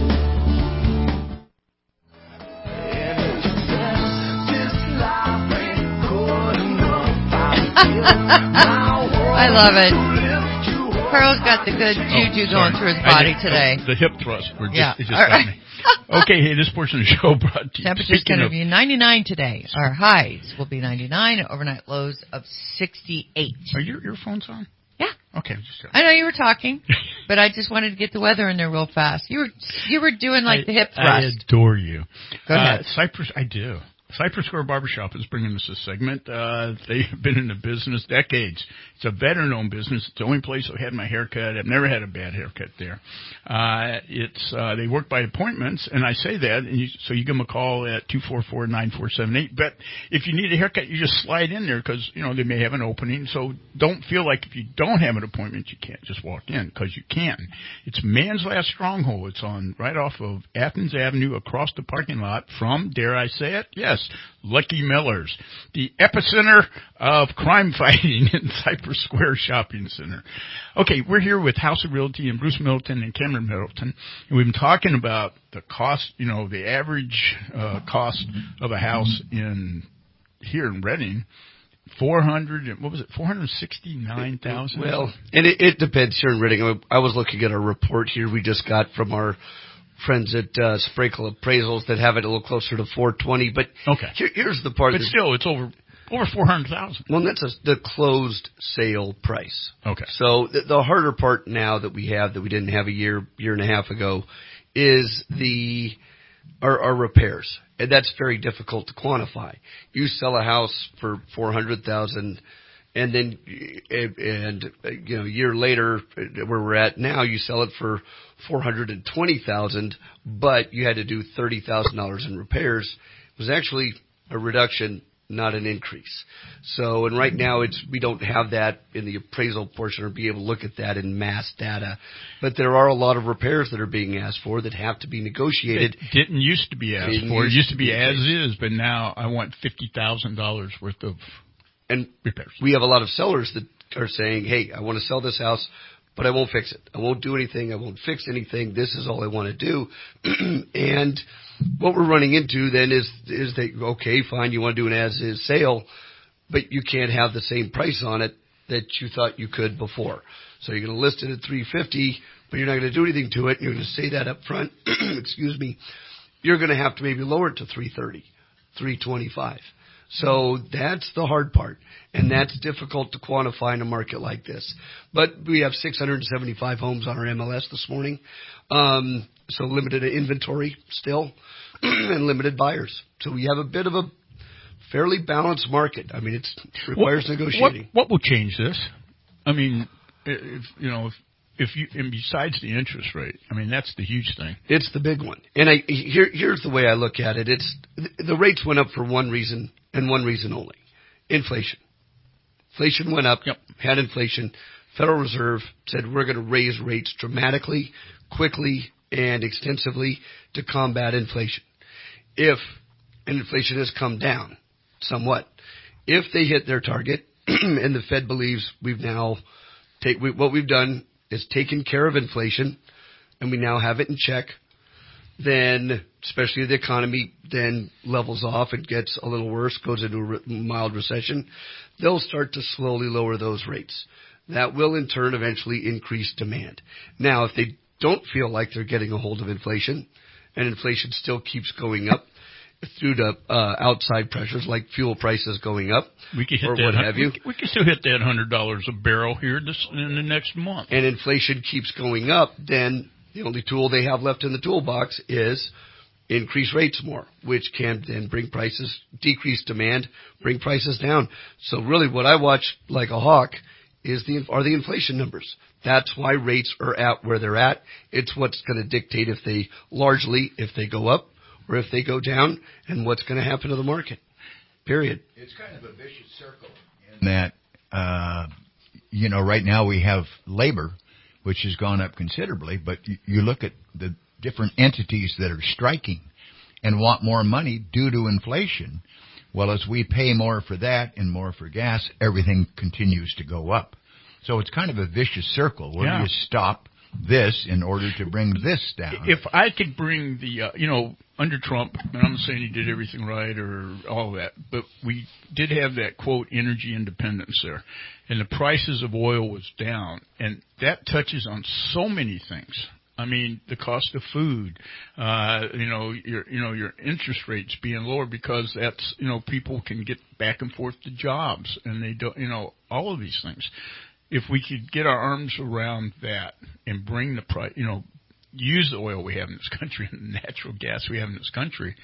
I love it. Carl's got the good juju oh, going through his body today. The hip thrust. We're just, yeah. It just got me. Okay, hey, this portion of the show brought to you. Temperature's going to be ninety-nine today. Our highs will be ninety-nine, overnight lows of sixty-eight. Are your earphones on? Yeah. Okay. Just I know you were talking, but I just wanted to get the weather in there real fast. You were you were doing like I, the hip thrust. I adore you. Go ahead. Uh, Cypress, I do. Cypress Square Barbershop is bringing us a segment. Uh, they've been in the business decades. It's a veteran-owned business. It's the only place I had my haircut. I've never had a bad haircut there. Uh, it's uh, they work by appointments, and I say that, and you, so you give them a call at two four four, nine four seven eight. But if you need a haircut, you just slide in there because, you know, they may have an opening. So don't feel like if you don't have an appointment, you can't just walk in, because you can. It's Man's Last Stronghold. It's on right off of Athens Avenue across the parking lot from, dare I say it, yes, Lucky Miller's, the epicenter of crime fighting in Cypress Square Shopping Center. Okay, we're here with House of Realty and Bruce Middleton and Cameron Middleton, and we've been talking about the cost, you know, the average uh, cost of a house in here in Redding. Four hundred, what was it? Four hundred sixty-nine thousand. Well, and it, it depends here in Redding. I was looking at a report here we just got from our friends at uh, Sprakel Appraisals that have it a little closer to four twenty. But okay, here, here's the part. But still, it's over over four hundred thousand. Well, that's a, the closed sale price. Okay. So the, the harder part now that we have that we didn't have a year year and a half ago is the our, our repairs, and that's very difficult to quantify. You sell a house for four hundred thousand. And then, and, and you know, a year later, where we're at now, you sell it for four hundred and twenty thousand, but you had to do thirty thousand dollars in repairs. It was actually a reduction, not an increase. So, and right now, it's we don't have that in the appraisal portion or be able to look at that in mass data. But there are a lot of repairs that are being asked for that have to be negotiated. It didn't used to be asked Didn't for. It used used to to be be as okay. is, but now I want fifty thousand dollars worth of. And repairs. We have a lot of sellers that are saying, hey, I want to sell this house, but I won't fix it. I won't do anything. I won't fix anything. This is all I want to do. And what we're running into then is is that, okay, fine, you want to do an as-is sale, but you can't have the same price on it that you thought you could before. So you're going to list it at three fifty, but you're not going to do anything to it. You're going to say that up front. Excuse me. You're going to have to maybe lower it to three thirty, three twenty-five. So that's the hard part, and that's difficult to quantify in a market like this. But we have six hundred seventy-five homes on our M L S this morning, um, so limited inventory still, and limited buyers. So we have a bit of a fairly balanced market. I mean, it's, it requires what, negotiating. What, what will change this? I mean, if you know, if, if you and besides the interest rate, I mean, that's the huge thing. It's the big one. And I here here's the way I look at it. It's the rates went up for one reason and one reason only: inflation. Inflation went up. Yep. Had inflation. Federal Reserve said we're going to raise rates dramatically, quickly, and extensively to combat inflation. If and inflation has come down somewhat, if they hit their target, and the Fed believes we've now take we, what we've done is taken care of inflation, and we now have it in check, then especially the economy then levels off, it gets a little worse, goes into a re- mild recession, they'll start to slowly lower those rates. That will in turn eventually increase demand. Now, if they don't feel like they're getting a hold of inflation, and inflation still keeps going up through the uh, outside pressures like fuel prices going up, we can hit or that, what have you. We, we can still hit that one hundred dollars a barrel here this in the next month. And inflation keeps going up, then the only tool they have left in the toolbox is increase rates more, which can then bring prices, decrease demand, bring prices down. So really what I watch like a hawk is the are the inflation numbers. That's why rates are at where they're at. It's what's going to dictate if they largely, if they go up or if they go down, and what's going to happen to the market. Period. It's kind of a vicious circle in that, uh, you know, right now we have labor, which has gone up considerably, but you, you look at the different entities that are striking and want more money due to inflation. Well, as we pay more for that and more for gas, everything continues to go up. So it's kind of a vicious circle. Where yeah. do you stop this in order to bring this down? If I could bring the, uh, you know, under Trump, and I'm not saying he did everything right or all of that, but we did have that, quote, energy independence there. And the prices of oil was down. And that touches on so many things. I mean, the cost of food, uh, you know, your, you know, your interest rates being lower because that's, you know, people can get back and forth to jobs and they don't, you know, all of these things. If we could get our arms around that and bring the price, you know, use the oil we have in this country and the natural gas we have in this country,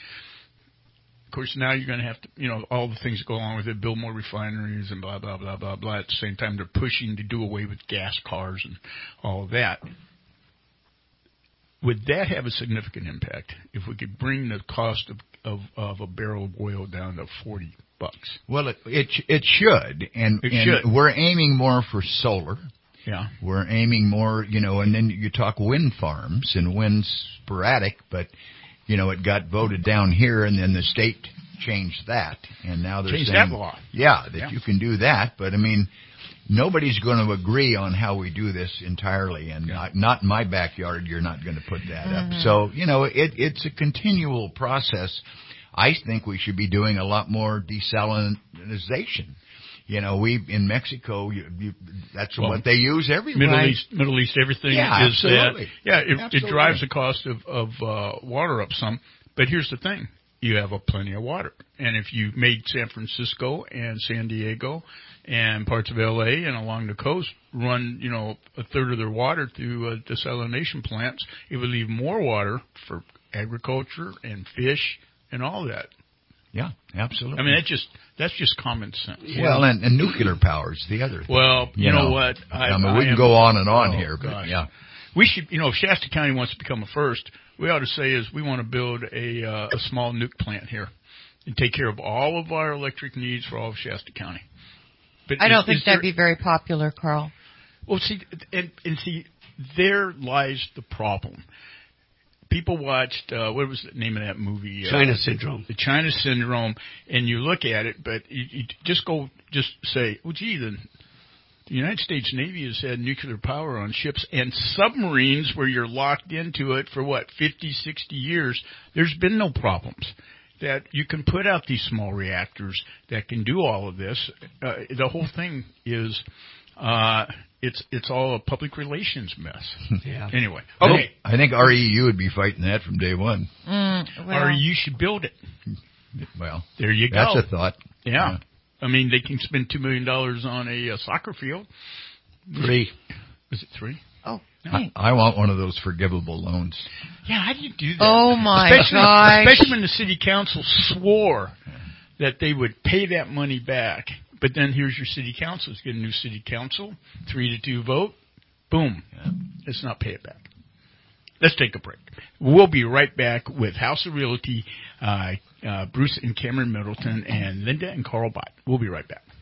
of course, now you're going to have to, you know, all the things that go along with it, build more refineries and blah, blah, blah, blah, blah. At the same time, they're pushing to do away with gas cars and all of that. Would that have a significant impact if we could bring the cost of, of, of a barrel of oil down to forty bucks? Well, it it, it should, and, it and should. We're aiming more for solar. Yeah, we're aiming more, you know, and then you talk wind farms, and wind's sporadic, but you know it got voted down here, and then the state changed that, and now they're changed saying, that law. Yeah, that yeah. you can do that, but I mean, nobody's going to agree on how we do this entirely, and yeah. not, not in my backyard. You're not going to put that mm-hmm. up. So you know, it it's a continual process. I think we should be doing a lot more desalinization. You know, we in Mexico, you, you, that's well, what they use everywhere. Middle East, Middle East, everything yeah, is absolutely. that. Yeah, it, absolutely. it drives the cost of, of uh, water up some. But here's the thing: you have a plenty of water, and if you made San Francisco and San Diego and parts of L A and along the coast run, you know, a third of their water through uh, desalination plants, it would leave more water for agriculture and fish and all that. Yeah, absolutely. I mean, that just that's just common sense. Well, and, and nuclear power is the other thing. Well, you, you know, know what? I, I mean, we I can am, go on and on oh, here, but gosh. yeah. We should, you know, if Shasta County wants to become a first, we ought to say is we want to build a uh, a small nuke plant here and take care of all of our electric needs for all of Shasta County. But I don't is, think is that'd there, be very popular, Carl. Well, see, and, and see, there lies the problem. People watched, uh, what was the name of that movie? Uh, China Syndrome. The China Syndrome, and you look at it, but you, you just go, just say, well, gee, then The United States Navy has had nuclear power on ships and submarines where you're locked into it for, what, fifty, sixty years. There's been no problems. That you can put out these small reactors that can do all of this. Uh, the whole thing is uh, it's it's all a public relations mess. Yeah. Anyway, okay. I think R E U would be fighting that from day one. Mm, well. R E U should build it. Well, there you go. That's a thought. Yeah. yeah. I mean, they can spend two million dollars on a, a soccer field. Three. Is it three? Oh. I, I want one of those forgivable loans. Yeah, how do you do that? Oh, my especially, gosh. Especially when the city council swore that they would pay that money back. But then here's your city council. Let's get a new city council, three to two vote. Boom. Yeah. Let's not pay it back. Let's take a break. We'll be right back with House of Realty, uh, uh, Bruce and Cameron Middleton, and Linda and Carl Bott. We'll be right back.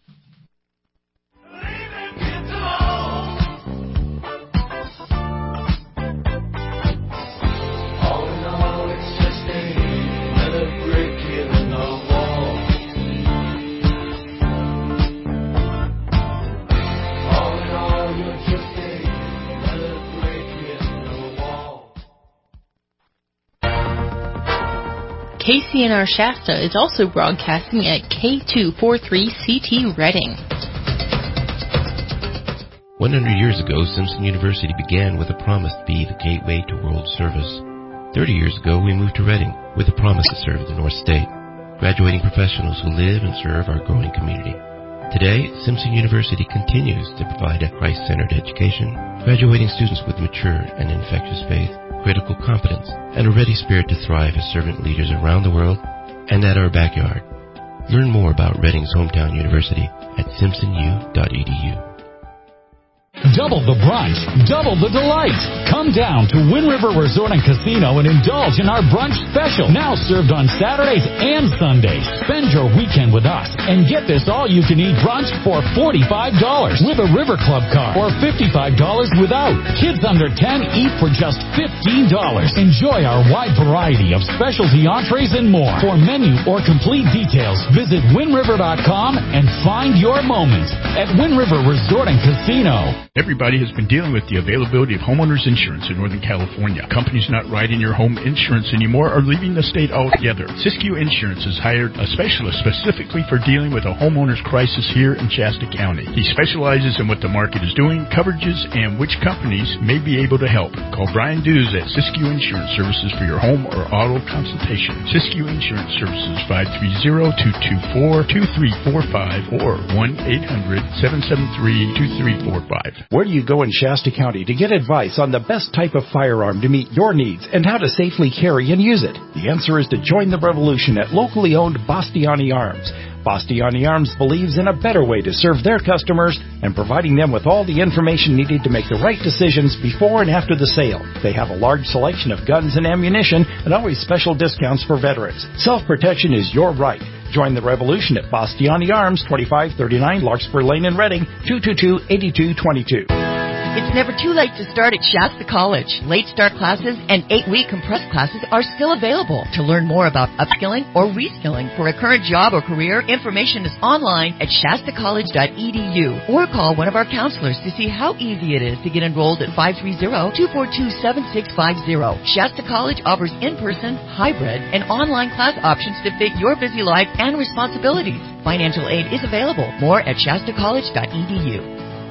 K C N R Shasta is also broadcasting at K two forty-three C T Reading. one hundred years ago, Simpson University began with a promise to be the gateway to world service. thirty years ago, we moved to Reading with a promise to serve the North State, graduating professionals who live and serve our growing community. Today, Simpson University continues to provide a Christ-centered education, graduating students with mature and infectious faith, critical competence, and a ready spirit to thrive as servant leaders around the world and at our backyard. Learn more about Reading's hometown university at simpson u dot e d u. Double the brunch, double the delight. Come down to Wind River Resort and Casino and indulge in our brunch special, now served on Saturdays and Sundays. Spend your weekend with us and get this all-you-can-eat brunch for forty-five dollars with a River Club card, or fifty-five dollars without. Kids under ten eat for just fifteen dollars. Enjoy our wide variety of specialty entrees and more. For menu or complete details, visit wind river dot com and find your moment at Wind River Resort and Casino. Everybody has been dealing with the availability of homeowners insurance in Northern California. Companies not writing your home insurance anymore are leaving the state altogether. Siskiyou Insurance has hired a specialist specifically for dealing with a homeowner's crisis here in Shasta County. He specializes in what the market is doing, coverages, and which companies may be able to help. Call Brian Dews at Siskiyou Insurance Services for your home or auto consultation. Siskiyou Insurance Services, five three zero, two two four, two three four five or one eight hundred, seven seven three, two three four five. Where do you go in Shasta County to get advice on the best type of firearm to meet your needs and how to safely carry and use it? The answer is to join the revolution at locally owned Bastiani Arms. Bastiani Arms believes in a better way to serve their customers and providing them with all the information needed to make the right decisions before and after the sale. They have a large selection of guns and ammunition and always special discounts for veterans. Self-protection is your right. Join the revolution at Bastiani Arms, twenty-five thirty-nine Larkspur Lane in Reading, two two two, eight two two two. It's never too late to start at Shasta College. Late start classes and eight-week compressed classes are still available. To learn more about upskilling or reskilling for a current job or career, information is online at shasta college dot e d u or call one of our counselors to see how easy it is to get enrolled at five three zero, two four two, seven six five zero. Shasta College offers in-person, hybrid, and online class options to fit your busy life and responsibilities. Financial aid is available. More at shasta college dot e d u.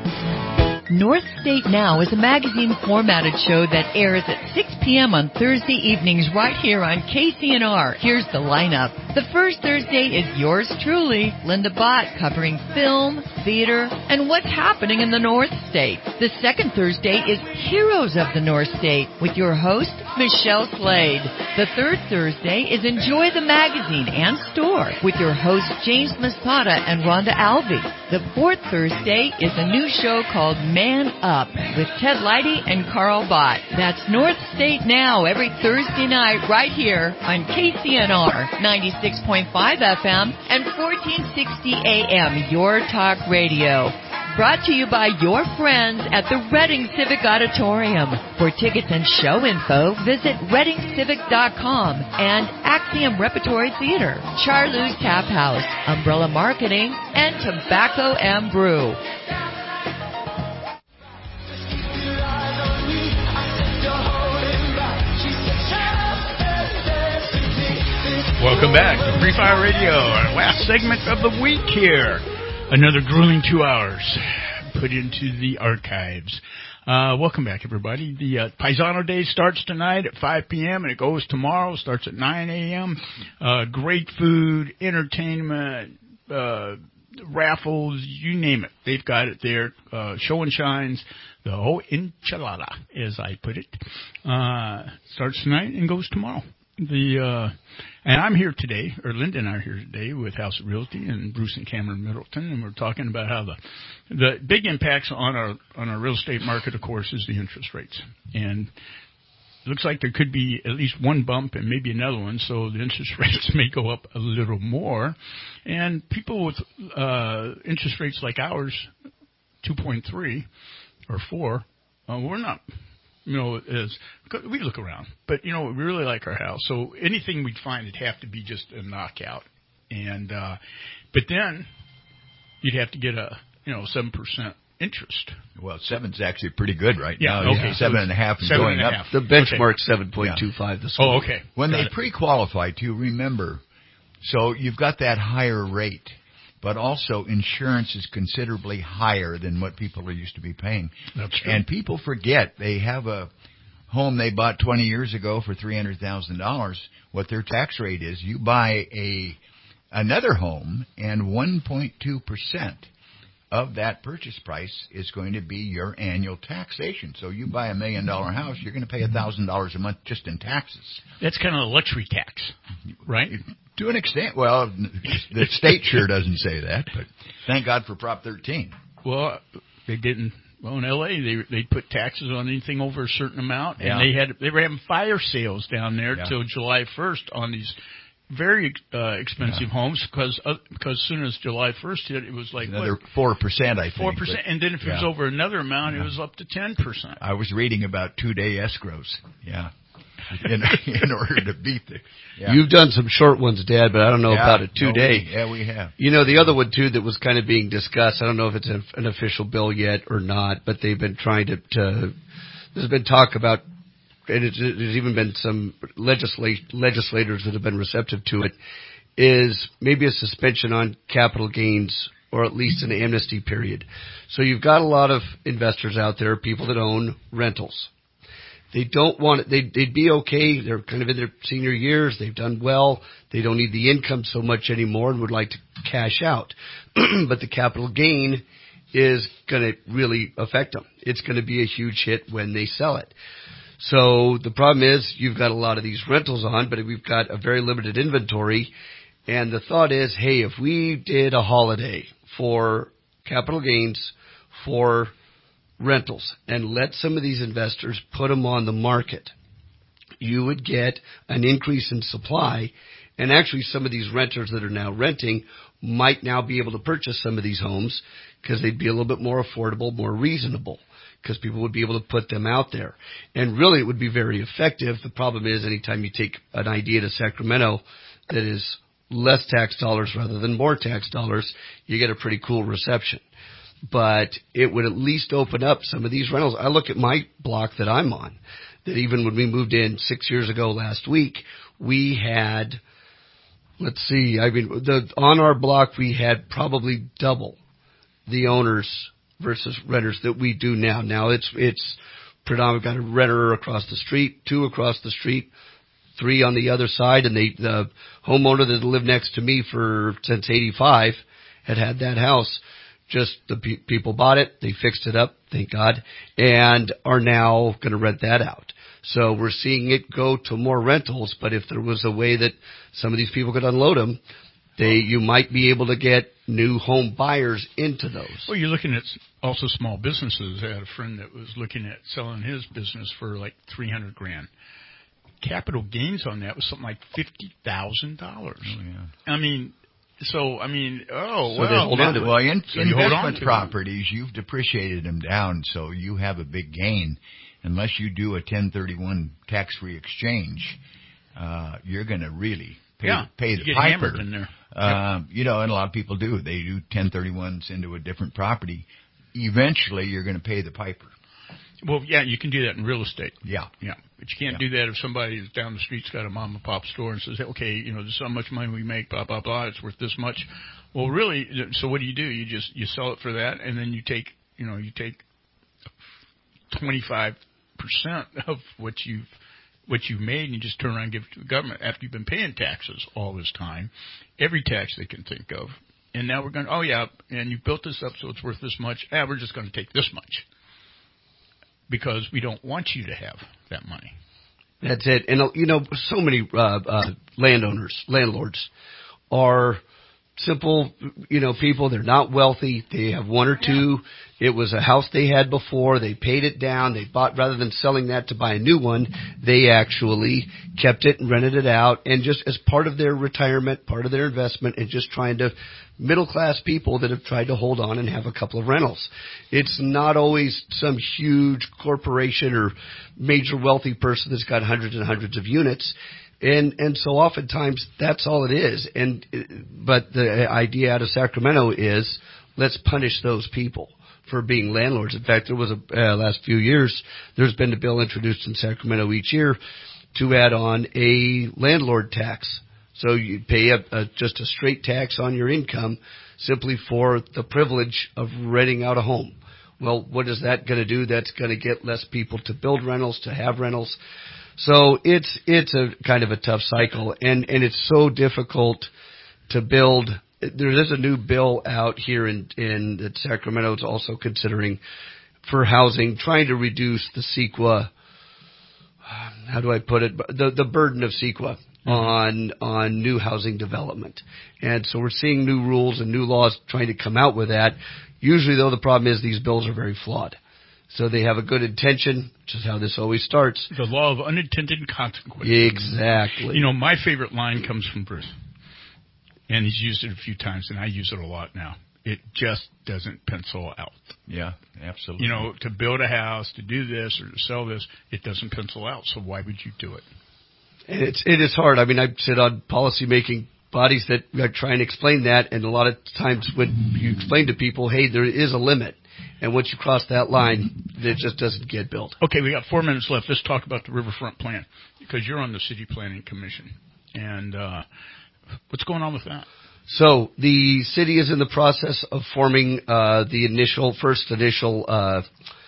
North State Now is a magazine-formatted show that airs at six p.m. on Thursday evenings right here on K C N R. Here's the lineup. The first Thursday is yours truly, Linda Bott, covering film, theater, and what's happening in the North State. The second Thursday is Heroes of the North State with your host, Michelle Slade. The third Thursday is Enjoy the Magazine and Store with your hosts, James Masada and Rhonda Alvey. The fourth Thursday is a new show called Man Up with Ted Leidy and Carl Bott. That's North State Now every Thursday night right here on K C N R ninety-six point five F M and fourteen sixty A M, Your Talk Radio. Brought to you by your friends at the Reading Civic Auditorium. For tickets and show info, visit reading civic dot com and Axiom Repertory Theater, Charlou's Tap House, Umbrella Marketing, and Tobacco and Brew. Welcome back to Free Fire Radio, our last segment of the week here. Another grueling two hours put into the archives. Uh, welcome back, everybody. The uh, Paisano Day starts tonight at five p.m. and it goes tomorrow. Starts at nine a.m. Uh, great food, entertainment, uh, raffles, you name it. They've got it there. Uh, show and shines. The whole enchilada, as I put it, uh, starts tonight and goes tomorrow. The uh, and I'm here today, or Linda and I are here today with House of Realty and Bruce and Cameron Middleton, and we're talking about how the the big impacts on our on our real estate market, of course, is the interest rates. And it looks like there could be at least one bump and maybe another one, so the interest rates may go up a little more. And people with uh, interest rates like ours, two point three or four, uh, we're not. You know, is we look around, but you know, we really like our house. So anything we'd find, it'd have to be just a knockout. And uh, but then you'd have to get a you know seven percent interest. Well, seven's actually pretty good right yeah, now. Okay, yeah. seven so and a half and seven going and a up. half. The benchmark's okay. seven point two five this Oh, week. okay. When Got they it. pre-qualify, too, remember, so you've got that higher rate. But also insurance is considerably higher than what people are used to be paying. That's true. And people forget they have a home they bought twenty years ago for three hundred thousand dollars. What their tax rate is, you buy a another home and one point two percent of that purchase price is going to be your annual taxation. So you buy a million dollar house, you're going to pay one thousand dollars a month just in taxes. That's kind of a luxury tax, right? To an extent. Well, the state sure doesn't say that, but thank God for Prop thirteen. Well, they didn't. Well, in L A, they they put taxes on anything over a certain amount, and Yeah. they had they were having fire sales down there Yeah. till July first on these very uh, expensive Yeah. homes because uh, because as soon as July first hit, it was like Another four percent, I think. four percent, and then if it was yeah. over another amount, Yeah. it was up to ten percent. I was reading about two-day escrows. Yeah. In, in order to beat the. Yeah. You've done some short ones, Dad, but I don't know Yeah, about a two-day. no, we- yeah, we have. You know, the other one, too, that was kind of being discussed, I don't know if it's an, an official bill yet or not, but they've been trying to, to there's been talk about, and it's, there's even been some legislate, legislators that have been receptive to it, is maybe a suspension on capital gains or at least an amnesty period. So you've got a lot of investors out there, people that own rentals. They don't want it. They'd, they'd be okay. They're kind of in their senior years. They've done well. They don't need the income so much anymore and would like to cash out. But the capital gain is going to really affect them. It's going to be a huge hit when they sell it. So the problem is you've got a lot of these rentals on, but we've got a very limited inventory. And the thought is, hey, if we did a holiday for capital gains for rentals and let some of these investors put them on the market, you would get an increase in supply. And actually some of these renters that are now renting might now be able to purchase some of these homes because they'd be a little bit more affordable, more reasonable, because people would be able to put them out there. And really it would be very effective. The problem is anytime you take an idea to Sacramento that is less tax dollars rather than more tax dollars, you get a pretty cool reception. But it would at least open up some of these rentals. I look at my block that I'm on, that even when we moved in six years ago last week, we had, let's see, I mean, the, on our block we had probably double the owners versus renters that we do now. Now it's, it's predominantly got a renter across the street, two across the street, three on the other side, and they, the homeowner that lived next to me for, since eighty-five had had that house. Just the pe- people bought it, they fixed it up, thank God, and are now going to rent that out. So we're seeing it go to more rentals, but if there was a way that some of these people could unload them, they you might be able to get new home buyers into those. Well, you're looking at also small businesses. I had a friend that was looking at selling his business for like three hundred grand. Capital gains on that was something like fifty thousand dollars. Oh, yeah. I mean, so, I mean, oh, So well. they hold on to now- well, in, so you hold on investment to properties, you've depreciated them down, so you have a big gain. Unless you do a ten thirty-one tax-free exchange, uh, you're going to really pay, Yeah, pay you the get piper. hammered in there. Um, you know, and a lot of people do. They do ten thirty-ones into a different property. Eventually, you're going to pay the piper. Well, yeah, you can do that in real estate. Yeah. Yeah. But you can't Yeah. do that if somebody is down the street's got a mom and pop store and says, okay, you know, this is how much money we make, blah, blah, blah, it's worth this much. Well, really, so what do you do? You just, you sell it for that, and then you take, you know, you take twenty-five percent of what you've, what you've made, and you just turn around and give it to the government after you've been paying taxes all this time, every tax they can think of. And now we're going, oh, yeah, and you built this up so it's worth this much. Ah, we're just going to take this much because we don't want you to have that money. That's it. And, uh, you know, so many uh, uh, landowners, landlords are simple, you know, people. They're not wealthy. They have one or two. It was a house they had before. They paid it down. They bought, rather than selling that to buy a new one, they actually kept it and rented it out. And just as part of their retirement, part of their investment, and just trying to, middle class people that have tried to hold on and have a couple of rentals. It's not always some huge corporation or major wealthy person that's got hundreds and hundreds of units. And, and so oftentimes that's all it is. And, but the idea out of Sacramento is let's punish those people for being landlords. In fact, there was a, uh, last few years, there's been a bill introduced in Sacramento each year to add on a landlord tax. So you pay a, a, just a straight tax on your income simply for the privilege of renting out a home. Well, what is that going to do? That's going to get less people to build rentals, to have rentals. So it's it's a kind of a tough cycle, and, and it's so difficult to build. There is a new bill out here in, in that Sacramento is also considering for housing, trying to reduce the CEQA, how do I put it, the, the burden of CEQA mm-hmm. on on new housing development. And so we're seeing new rules and new laws trying to come out with that. Usually, though, the problem is these bills are very flawed. So they have a good intention, which is how this always starts. The law of unintended consequences. Exactly. You know, my favorite line comes from Bruce. And he's used it a few times, and I use it a lot now. It just doesn't pencil out. Yeah, absolutely. You know, to build a house, to do this, or to sell this, it doesn't pencil out. So why would you do it? And it's, it is hard. I mean, I sit on policy-making bodies that are trying to explain that, and a lot of times when you explain to people, hey, there is a limit. And once you cross that line, it just doesn't get built. Okay, we got four minutes left. Let's talk about the Riverfront Plan, because you're on the City Planning Commission. And uh, what's going on with that? So the city is in the process of forming uh, the initial, first initial uh,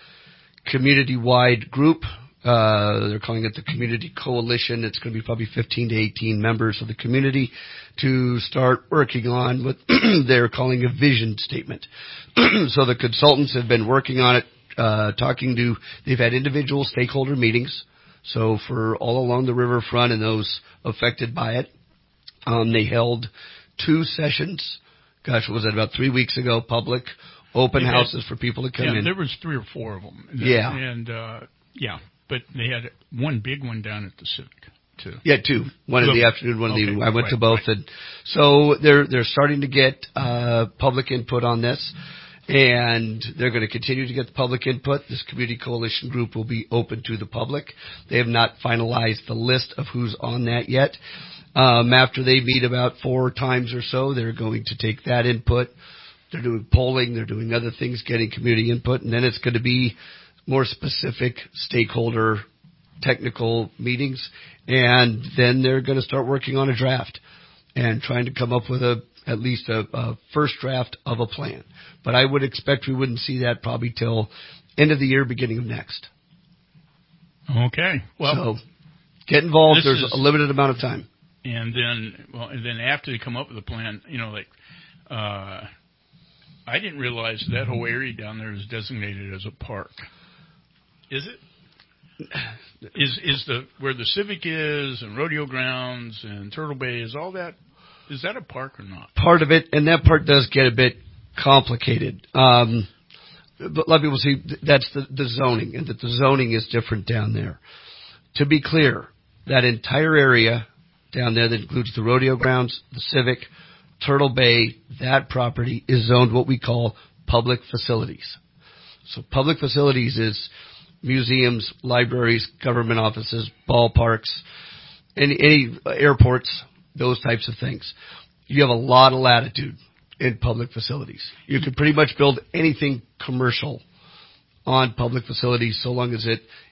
community-wide group. Uh, they're calling it the Community Coalition. It's going to be probably fifteen to eighteen members of the community to start working on what they're calling a vision statement. So the consultants have been working on it, uh, talking to, they've had individual stakeholder meetings. So for all along the riverfront and those affected by it, um, they held two sessions. Gosh, what was that, about three weeks ago? Public open had, houses for people to come yeah, in. There was three or four of them. Yeah. And, uh, yeah, but they had one big one down at the Civic, too. Yeah, two. One in the afternoon, one in the okay, evening. I went right, to both. Right. And so they're, they're starting to get, uh, public input on this. And they're going to continue to get the public input. This community coalition group will be open to the public. They have not finalized the list of who's on that yet. Um, after they meet about four times or so, they're going to take that input. They're doing polling. They're doing other things, getting community input. And then it's going to be more specific stakeholder technical meetings. And then they're going to start working on a draft and trying to come up with a at least a, a first draft of a plan. But I would expect we wouldn't see that probably till end of the year, beginning of next. Okay. Well, so get involved. There's is, a limited amount of time. And then, well, and then after they come up with a plan, you know, like, uh, I didn't realize that whole area down there is designated as a park. Is it? Is is the where the Civic is and Rodeo Grounds and Turtle Bay, is all that? Is that a park or not? Part of it, and that part does get a bit complicated. Um, but a lot of people see that's the, the zoning, and that the zoning is different down there. To be clear, that entire area down there that includes the Rodeo Grounds, the Civic, Turtle Bay, that property is zoned what we call public facilities. So public facilities is museums, libraries, government offices, ballparks, any, any airports, those types of things. You have a lot of latitude in public facilities. You can pretty much build anything commercial on public facilities so long as it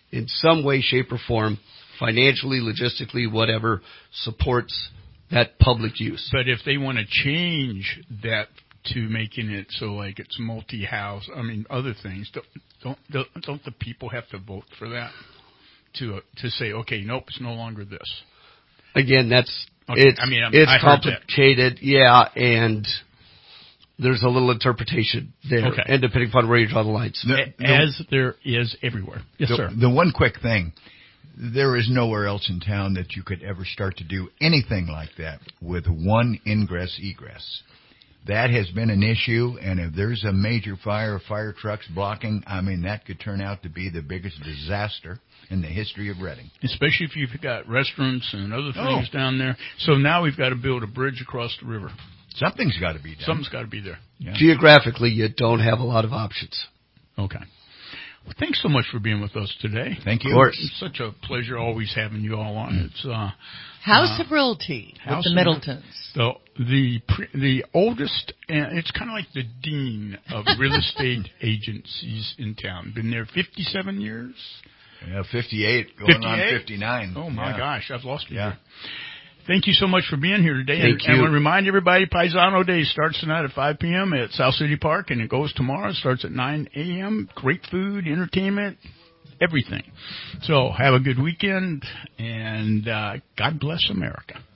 in some way, shape, or form, financially, logistically, whatever, supports that public use. But if they want to change that to making it so like it's multi-house, I mean, other things, don't don't, don't the people have to vote for that to uh, to say, okay, nope, it's no longer this? Again, that's okay. it's I mean, I'm, it's I heard complicated, yeah, and there's a little interpretation there, okay. and depending upon where you draw the lines, The, the, as there is everywhere. Yes, the, sir. The one quick thing. There is nowhere else in town that you could ever start to do anything like that with one ingress egress. That has been an issue, and if there's a major fire, fire trucks blocking, I mean, that could turn out to be the biggest disaster in the history of Reading. Especially if you've got restaurants and other things oh. down there. So now we've got to build a bridge across the river. Something's got to be done. Something's got to be there. Yeah. Geographically, you don't have a lot of options. Okay. Well, thanks so much for being with us today. Thank you. Of course. It's such a pleasure always having you all on. It's uh, House uh, of Realty House with the Middletons. The the pre, the oldest, uh, it's kind of like the dean of real estate agencies in town. Been there fifty-seven years. Yeah, fifty-eight, going fifty-eight? on fifty-nine. Oh my yeah. gosh, I've lost you. Yeah. Here. Thank you so much for being here today. Thank and, you. And we'll remind everybody, Paisano Day starts tonight at five p.m. at South City Park, and it goes tomorrow. It starts at nine a.m. Great food, entertainment, everything. So have a good weekend, and uh, God bless America.